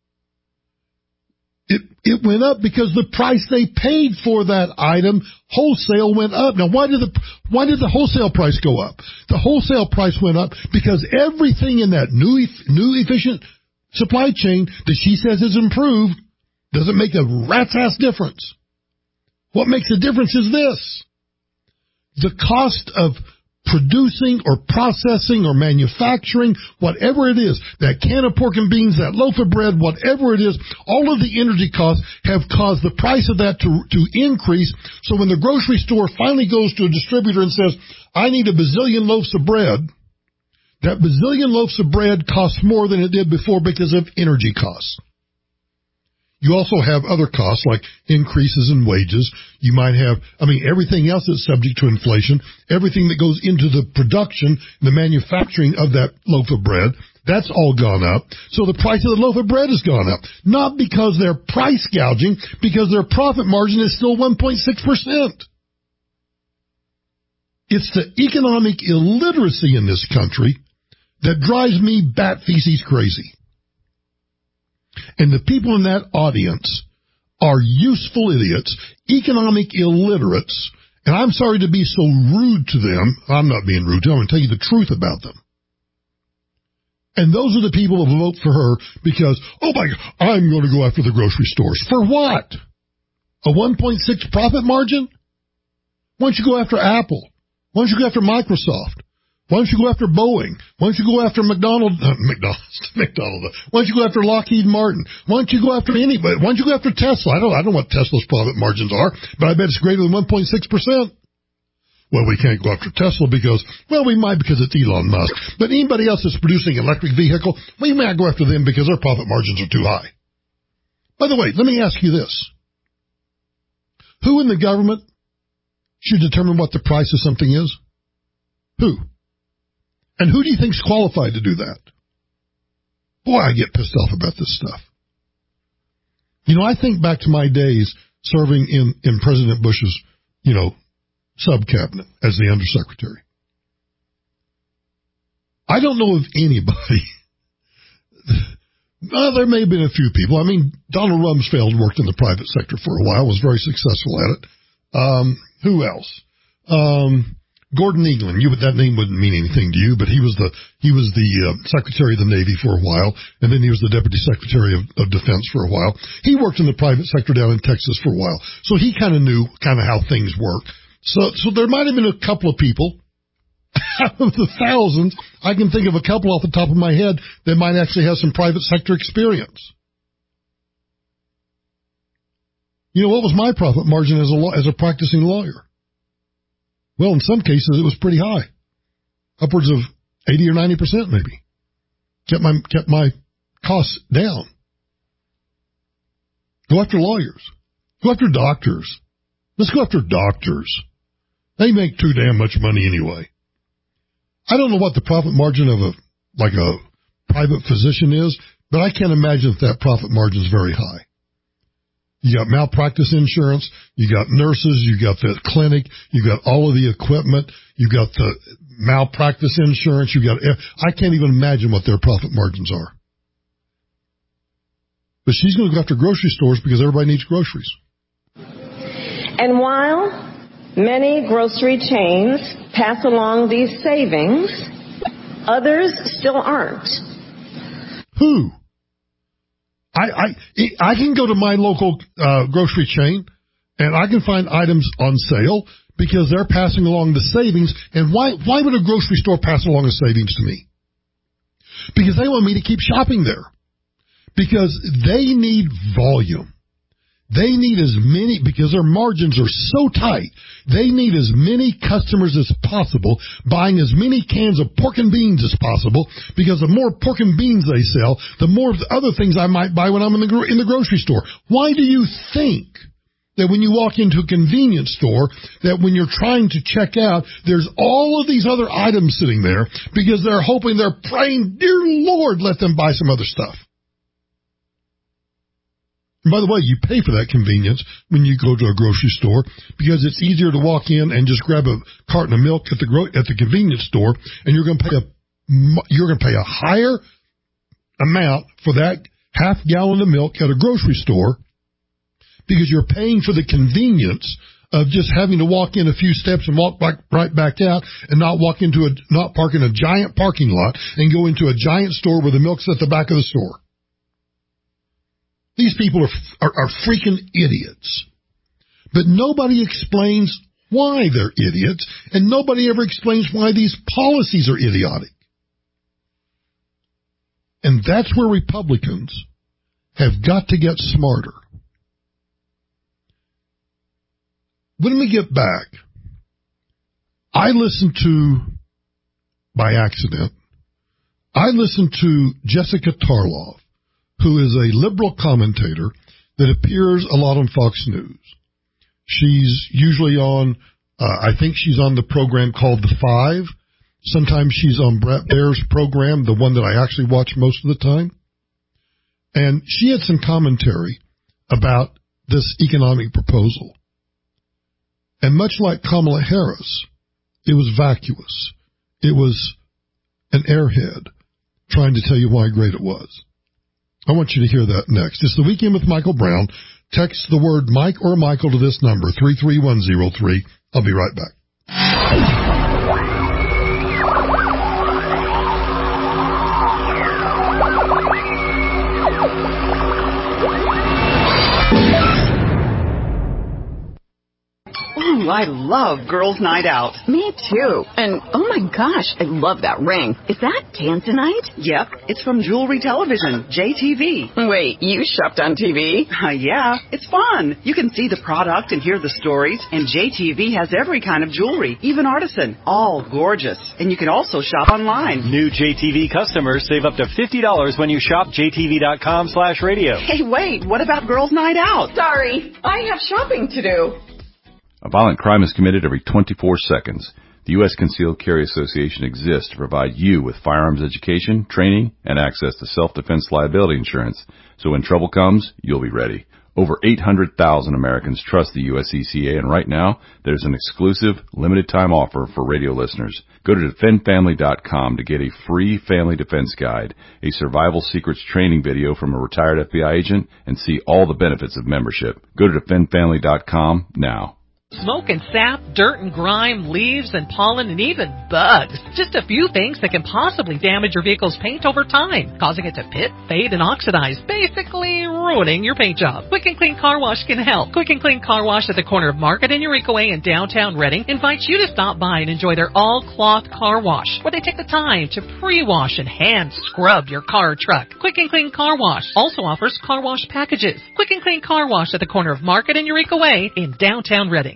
It went up because the price they paid for that item wholesale went up. Now, why did the wholesale price go up? The wholesale price went up because everything in that new efficient supply chain that she says is improved doesn't make a rat's ass difference. What makes a difference is this. The cost of producing or processing or manufacturing, whatever it is, that can of pork and beans, that loaf of bread, whatever it is, all of the energy costs have caused the price of that to increase. So when the grocery store finally goes to a distributor and says, I need a bazillion loaves of bread, that bazillion loaves of bread costs more than it did before because of energy costs. You also have other costs like increases in wages. You might have, everything else that's subject to inflation, everything that goes into the production, the manufacturing of that loaf of bread, that's all gone up. So the price of the loaf of bread has gone up. Not because they're price gouging, because their profit margin is still 1.6%. It's the economic illiteracy in this country that drives me bat feces crazy. And the people in that audience are useful idiots, economic illiterates, and I'm sorry to be so rude to them. I'm not being rude to them. I'm going to tell you the truth about them. And those are the people who vote for her because, oh my God, I'm going to go after the grocery stores. For what? A 1.6 profit margin? Why don't you go after Apple? Why don't you go after Microsoft? Why don't you go after Boeing? Why don't you go after McDonald's? Why don't you go after Lockheed Martin? Why don't you go after anybody? Why don't you go after Tesla? I don't know what Tesla's profit margins are, but I bet it's greater than 1.6%. Well, we can't go after Tesla because we might because it's Elon Musk. But anybody else that's producing an electric vehicle, we might go after them because their profit margins are too high. By the way, let me ask you this. Who in the government should determine what the price of something is? Who? And who do you think's qualified to do that? Boy, I get pissed off about this stuff. I think back to my days serving in President Bush's, sub-cabinet as the undersecretary. I don't know of anybody. There may have been a few people. Donald Rumsfeld worked in the private sector for a while, was very successful at it. Who else? Gordon Eaglin, that name wouldn't mean anything to you, but he was the Secretary of the Navy for a while, and then he was the Deputy Secretary of Defense for a while. He worked in the private sector down in Texas for a while, so he kind of knew how things work. So there might have been a couple of people out of the thousands. I can think of a couple off the top of my head that might actually have some private sector experience. What was my profit margin as a practicing lawyer? Well, in some cases, it was pretty high. Upwards of 80 or 90% maybe. Kept my costs down. Go after lawyers. Go after doctors. Let's go after doctors. They make too damn much money anyway. I don't know what the profit margin of a private physician is, but I can't imagine that profit margin is very high. You got malpractice insurance, you got nurses, you got the clinic, you got all of the equipment, you got the malpractice insurance, I can't even imagine what their profit margins are. But she's going to go after grocery stores because everybody needs groceries. And while many grocery chains pass along these savings, others still aren't. Who? I can go to my local grocery chain and I can find items on sale because they're passing along the savings. And why would a grocery store pass along the savings to me? Because they want me to keep shopping there. Because they need volume. They need as many, because their margins are so tight, they need as many customers as possible, buying as many cans of pork and beans as possible, because the more pork and beans they sell, the more other things I might buy when I'm in the grocery store. Why do you think that when you walk into a convenience store, that when you're trying to check out, there's all of these other items sitting there, because they're praying, dear Lord, let them buy some other stuff. And by the way, you pay for that convenience when you go to a grocery store because it's easier to walk in and just grab a carton of milk at the convenience store, and you're going to pay a you're going to pay a higher amount for that half gallon of milk at a grocery store because you're paying for the convenience of just having to walk in a few steps and walk right back out and not park in a giant parking lot and go into a giant store where the milk's at the back of the store. These people are freaking idiots. But nobody explains why they're idiots, and nobody ever explains why these policies are idiotic. And that's where Republicans have got to get smarter. When we get back, I listened to, by accident, Jessica Tarlov, who is a liberal commentator that appears a lot on Fox News. She's usually on, I think she's on the program called The Five. Sometimes she's on Brett Baer's program, the one that I actually watch most of the time. And she had some commentary about this economic proposal. And much like Kamala Harris, it was vacuous. It was an airhead trying to tell you why great it was. I want you to hear that next. It's the Weekend with Michael Brown. Text the word Mike or Michael to this number, 33103. I'll be right back. Ooh, I love Girls' Night Out. Me too. And oh my gosh, I love that ring. Is that Tanzanite? Yep, it's from Jewelry Television, JTV. Wait, you shopped on TV? Yeah, it's fun. You can see the product and hear the stories, and JTV has every kind of jewelry, even artisan, all gorgeous. And you can also shop online. New JTV customers save up to $50 when you shop jtv.com/radio. Hey, wait, what about Girls' Night Out? Sorry, I have shopping to do. A violent crime is committed every 24 seconds. The U.S. Concealed Carry Association exists to provide you with firearms education, training, and access to self-defense liability insurance. So when trouble comes, you'll be ready. Over 800,000 Americans trust the USCCA, and right now, there's an exclusive, limited-time offer for radio listeners. Go to defendfamily.com to get a free family defense guide, a survival secrets training video from a retired FBI agent, and see all the benefits of membership. Go to defendfamily.com now. Smoke and sap, dirt and grime, leaves and pollen, and even bugs. Just a few things that can possibly damage your vehicle's paint over time, causing it to pit, fade, and oxidize, basically ruining your paint job. Quick and Clean Car Wash can help. Quick and Clean Car Wash at the corner of Market and Eureka Way in downtown Reading invites you to stop by and enjoy their all-cloth car wash, where they take the time to pre-wash and hand-scrub your car or truck. Quick and Clean Car Wash also offers car wash packages. Quick and Clean Car Wash at the corner of Market and Eureka Way in downtown Reading.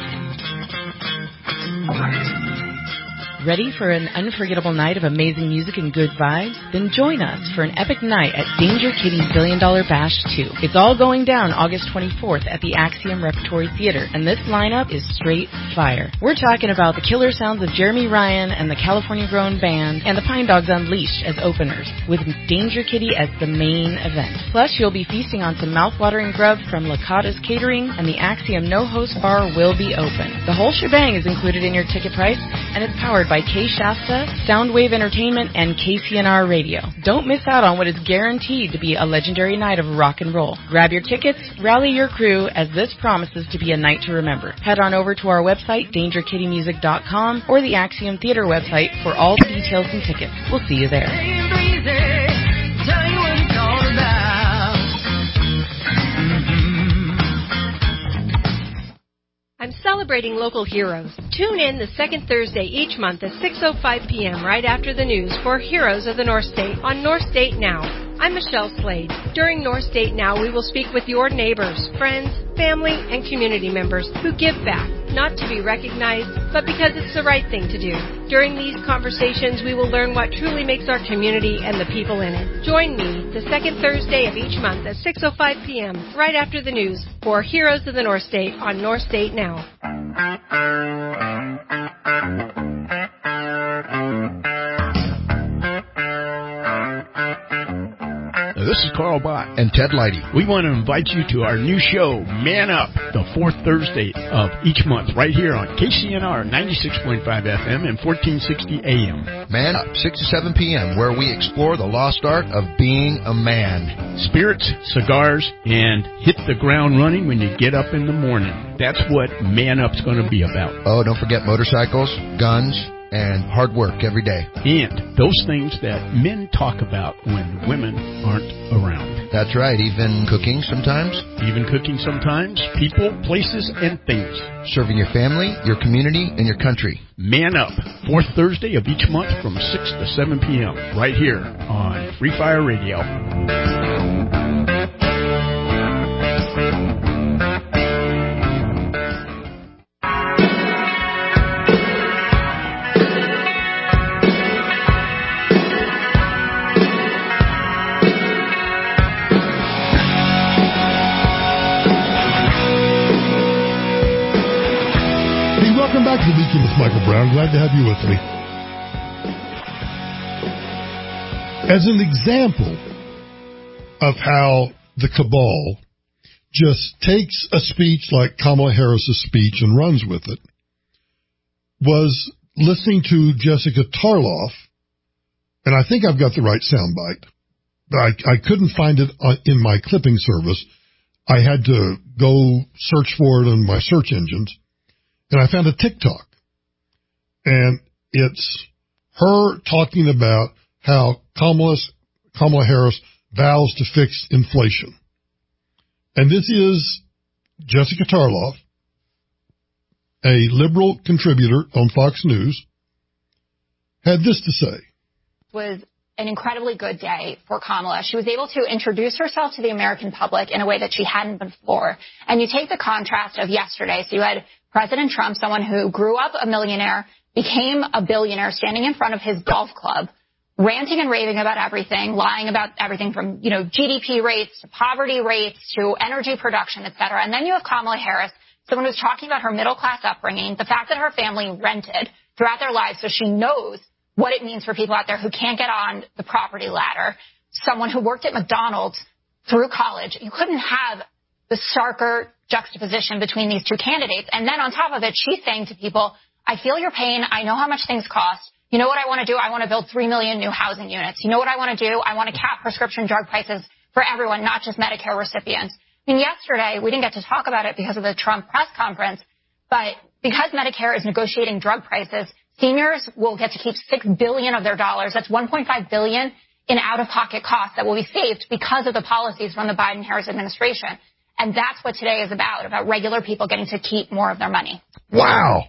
Ready for an unforgettable night of amazing music and good vibes? Then join us for an epic night at Danger Kitty's $1 Billion Bash 2. It's all going down August 24th at the Axiom Repertory Theater, and this lineup is straight fire. We're talking about the killer sounds of Jeremy Ryan and the California Grown Band, and the Pine Dogs Unleashed as openers, with Danger Kitty as the main event. Plus, you'll be feasting on some mouth-watering grub from Lakatos Catering, and the Axiom No-Host Bar will be open. The whole shebang is included in your ticket price, and it's powered by K Shasta, Soundwave Entertainment, and KCNR Radio. Don't miss out on what is guaranteed to be a legendary night of rock and roll. Grab your tickets, rally your crew, as this promises to be a night to remember. Head on over to our website, DangerKittyMusic.com, or the Axiom Theater website for all the details and tickets. We'll see you there. I'm celebrating local heroes. Tune in the second Thursday each month at 6:05 p.m. right after the news for Heroes of the North State on North State Now. I'm Michelle Slade. During North State Now, we will speak with your neighbors, friends, family, and community members who give back, not to be recognized, but because it's the right thing to do. During these conversations, we will learn what truly makes our community and the people in it. Join me the second Thursday of each month at 6:05 p.m. right after the news for Heroes of the North State on North State Now. This is Carl Bott and Ted Leidy. We want to invite you to our new show, Man Up, the fourth Thursday of each month, right here on KCNR 96.5 FM and 1460 AM. Man Up, 6 to 7 p.m., where we explore the lost art of being a man. Spirits, cigars, and hit the ground running when you get up in the morning. That's what Man Up's going to be about. Oh, don't forget motorcycles, guns, and hard work every day. And those things that men talk about when women aren't around. That's right, even cooking sometimes. Even cooking sometimes. People, places, and things. Serving your family, your community, and your country. Man Up, fourth Thursday of each month from 6 to 7 p.m. right here on Free Fire Radio. Welcome back to the Weekend with Michael Brown. Glad to have you with me. As an example of how the cabal just takes a speech like Kamala Harris's speech and runs with it, was listening to Jessica Tarloff, and I think I've got the right soundbite, but I couldn't find it in my clipping service. I had to go search for it on my search engines. And I found a TikTok, and it's her talking about how Kamala Harris vows to fix inflation. And this is Jessica Tarloff, a liberal contributor on Fox News, had this to say. Was an incredibly good day for Kamala. She was able to introduce herself to the American public in a way that she hadn't before. And you take the contrast of yesterday. So you had President Trump, someone who grew up a millionaire, became a billionaire, standing in front of his golf club, ranting and raving about everything, lying about everything from, GDP rates to poverty rates to energy production, et cetera. And then you have Kamala Harris, someone who's talking about her middle-class upbringing, the fact that her family rented throughout their lives, so she knows what it means for people out there who can't get on the property ladder, someone who worked at McDonald's through college. You couldn't have the starker juxtaposition between these two candidates. And then on top of it, she's saying to people, I feel your pain. I know how much things cost. You know what I want to do? I want to build 3 million new housing units. You know what I want to do? I want to cap prescription drug prices for everyone, not just Medicare recipients. I mean, yesterday, we didn't get to talk about it because of the Trump press conference, but because Medicare is negotiating drug prices, seniors will get to keep $6 billion of their dollars. That's $1.5 billion in out-of-pocket costs that will be saved because of the policies from the Biden-Harris administration. And that's what today is about regular people getting to keep more of their money. Wow.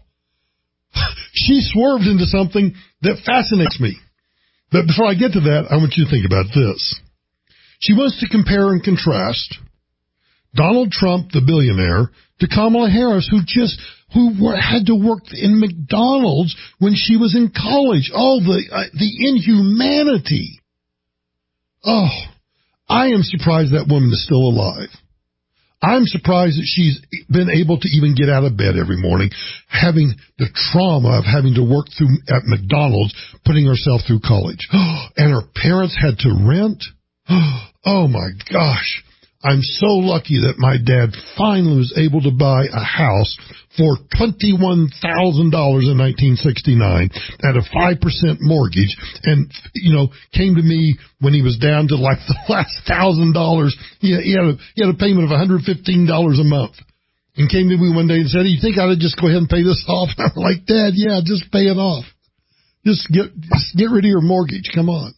She swerved into something that fascinates me. But before I get to that, I want you to think about this. She wants to compare and contrast Donald Trump, the billionaire, to Kamala Harris, who had to work in McDonald's when she was in college. Oh, the inhumanity. Oh, I am surprised that woman is still alive. I'm surprised that she's been able to even get out of bed every morning, having the trauma of having to work at McDonald's, putting herself through college. And her parents had to rent. Oh, my gosh. I'm so lucky that my dad finally was able to buy a house for $21,000 in 1969 at a 5% mortgage, and, came to me when he was down to like the last $1,000. He had a payment of $115 a month, and came to me one day and said, "You think I ought to just go ahead and pay this off?" And I'm like, "Dad, yeah, just pay it off. Just get rid of your mortgage. Come on."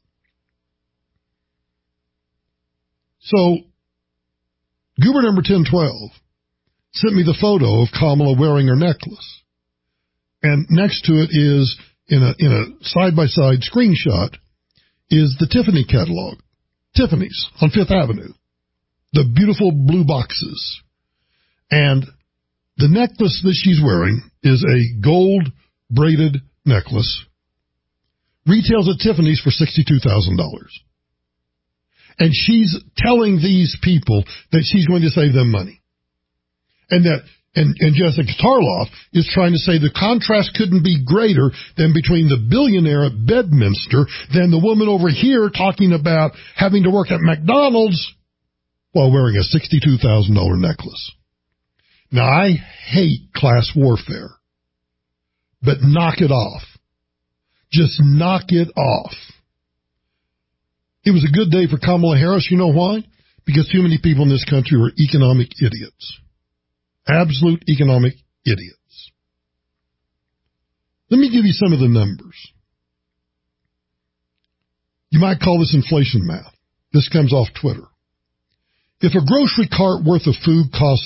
So, Goober number 1012 sent me the photo of Kamala wearing her necklace. And next to it is, in a side-by-side screenshot, is the Tiffany catalog. Tiffany's on Fifth Avenue. The beautiful blue boxes. And the necklace that she's wearing is a gold-braided necklace. Retails at Tiffany's for $62,000. And she's telling these people that she's going to save them money. And that And Jessica Tarloff is trying to say the contrast couldn't be greater than between the billionaire at Bedminster than the woman over here talking about having to work at McDonald's while wearing a $62,000 necklace. Now, I hate class warfare, but knock it off. Just knock it off. It was a good day for Kamala Harris. You know why? Because too many people in this country are economic idiots. Absolute economic idiots. Let me give you some of the numbers. You might call this inflation math. This comes off Twitter. If a grocery cart worth of food costs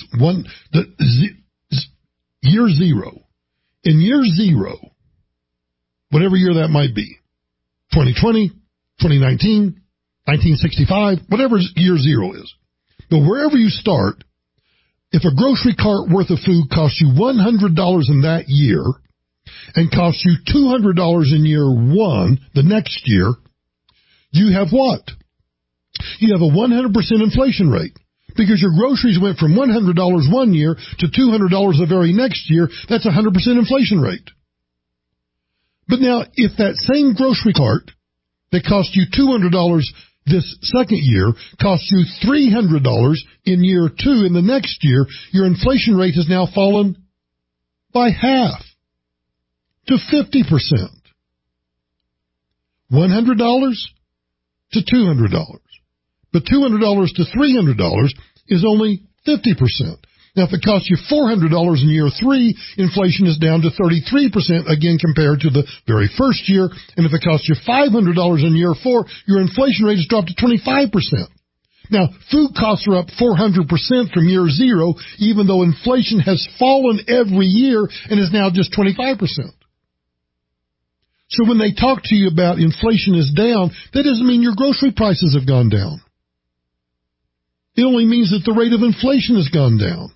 year zero, in year zero, whatever year that might be, 2020, 2019, 1965, whatever year zero is. But wherever you start, if a grocery cart worth of food costs you $100 in that year and costs you $200 in year one, the next year, you have what? You have a 100% inflation rate because your groceries went from $100 one year to $200 the very next year. That's a 100% inflation rate. But now, if that same grocery cart that cost you $200 this second year costs you $300 in year two, in the next year, your inflation rate has now fallen by half to 50%. $100 to $200. But $200 to $300 is only 50%. Now, if it costs you $400 in year three, inflation is down to 33%, again, compared to the very first year. And if it costs you $500 in year four, your inflation rate has dropped to 25%. Now, food costs are up 400% from year zero, even though inflation has fallen every year and is now just 25%. So when they talk to you about inflation is down, that doesn't mean your grocery prices have gone down. It only means that the rate of inflation has gone down.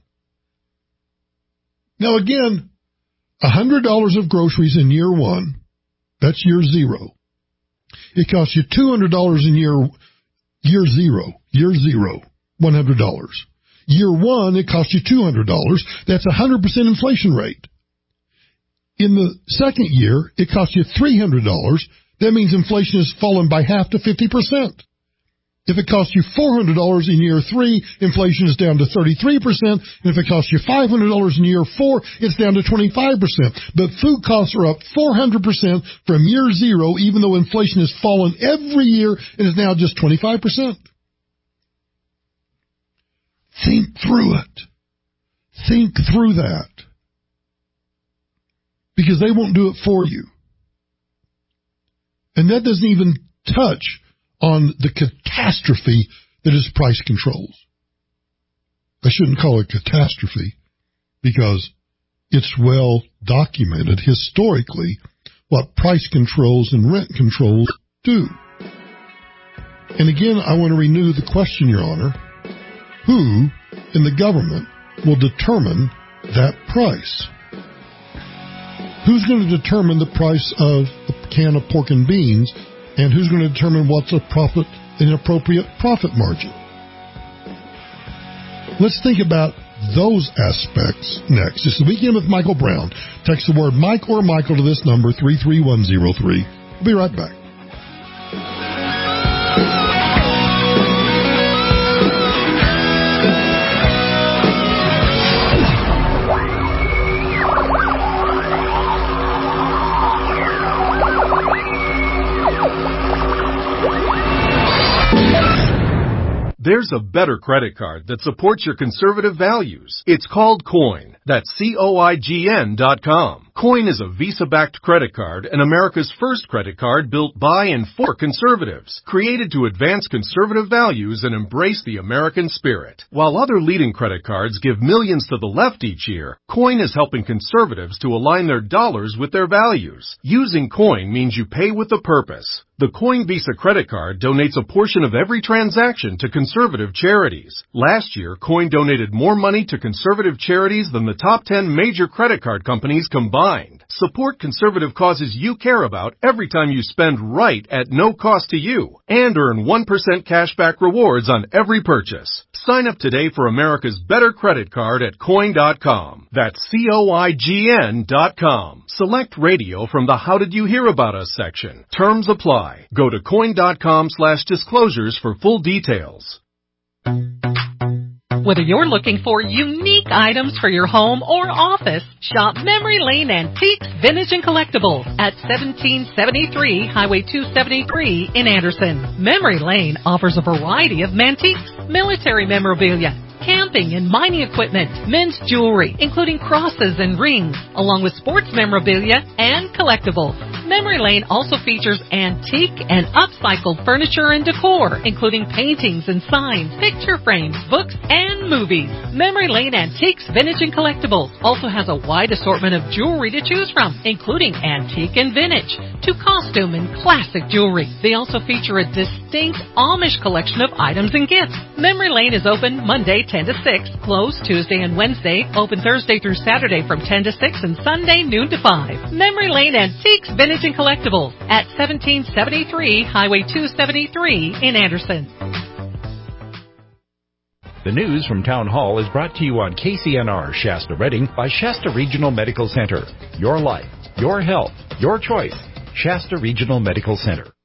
Now again, $100 of groceries in year one, that's year zero. It costs you $200 in year zero, $100. Year one, it costs you $200. That's a 100% inflation rate. In the second year, it costs you $300. That means inflation has fallen by half to 50%. If it costs you $400 in year three, inflation is down to 33%. And if it costs you $500 in year four, it's down to 25%. But food costs are up 400% from year zero, even though inflation has fallen every year and is now just 25%. Think through it. Think through that. Because they won't do it for you. And that doesn't even touch on the catastrophe that is price controls. I shouldn't call it catastrophe because it's well documented historically what price controls and rent controls do. And again, I want to renew the question, Your Honor. Who in the government will determine that price? Who's going to determine the price of a can of pork and beans? And who's going to determine what's an appropriate profit margin? Let's think about those aspects next. It's the Weekend with Michael Brown. Text the word Mike or Michael to this number, 33103. We'll be right back. There's a better credit card that supports your conservative values. It's called Coin. That's COIGN.com. Coin is a Visa-backed credit card and America's first credit card built by and for conservatives, created to advance conservative values and embrace the American spirit. While other leading credit cards give millions to the left each year, Coin is helping conservatives to align their dollars with their values. Using Coin means you pay with a purpose. The Coin Visa credit card donates a portion of every transaction to conservative charities. Last year, Coin donated more money to conservative charities than the top 10 major credit card companies combined. Support conservative causes you care about every time you spend right at no cost to you, and earn 1% cashback rewards on every purchase. Sign up today for America's better credit card at Coin.com. That's COIGN.com. Select radio from the How Did You Hear About Us section. Terms apply. Go to Coin.com/disclosures for full details. Whether you're looking for unique items for your home or office, shop Memory Lane Antiques, Vintage, and Collectibles at 1773 Highway 273 in Anderson. Memory Lane offers a variety of antiques, military memorabilia, camping and mining equipment, men's jewelry, including crosses and rings, along with sports memorabilia and collectibles. Memory Lane also features antique and upcycled furniture and decor, including paintings and signs, picture frames, books, and movies. Memory Lane Antiques, Vintage, and Collectibles also has a wide assortment of jewelry to choose from, including antique and vintage, to costume and classic jewelry. They also feature a distinct Amish collection of items and gifts. Memory Lane is open Monday 10 to 6, closed Tuesday and Wednesday, open Thursday through Saturday from 10 to 6, and Sunday noon to 5. Memory Lane Antiques, Vintage, and Collectibles at 1773 Highway 273 in Anderson. The news from Town Hall is brought to you on KCNR Shasta Redding by Shasta Regional Medical Center. Your life, your health, your choice. Shasta Regional Medical Center.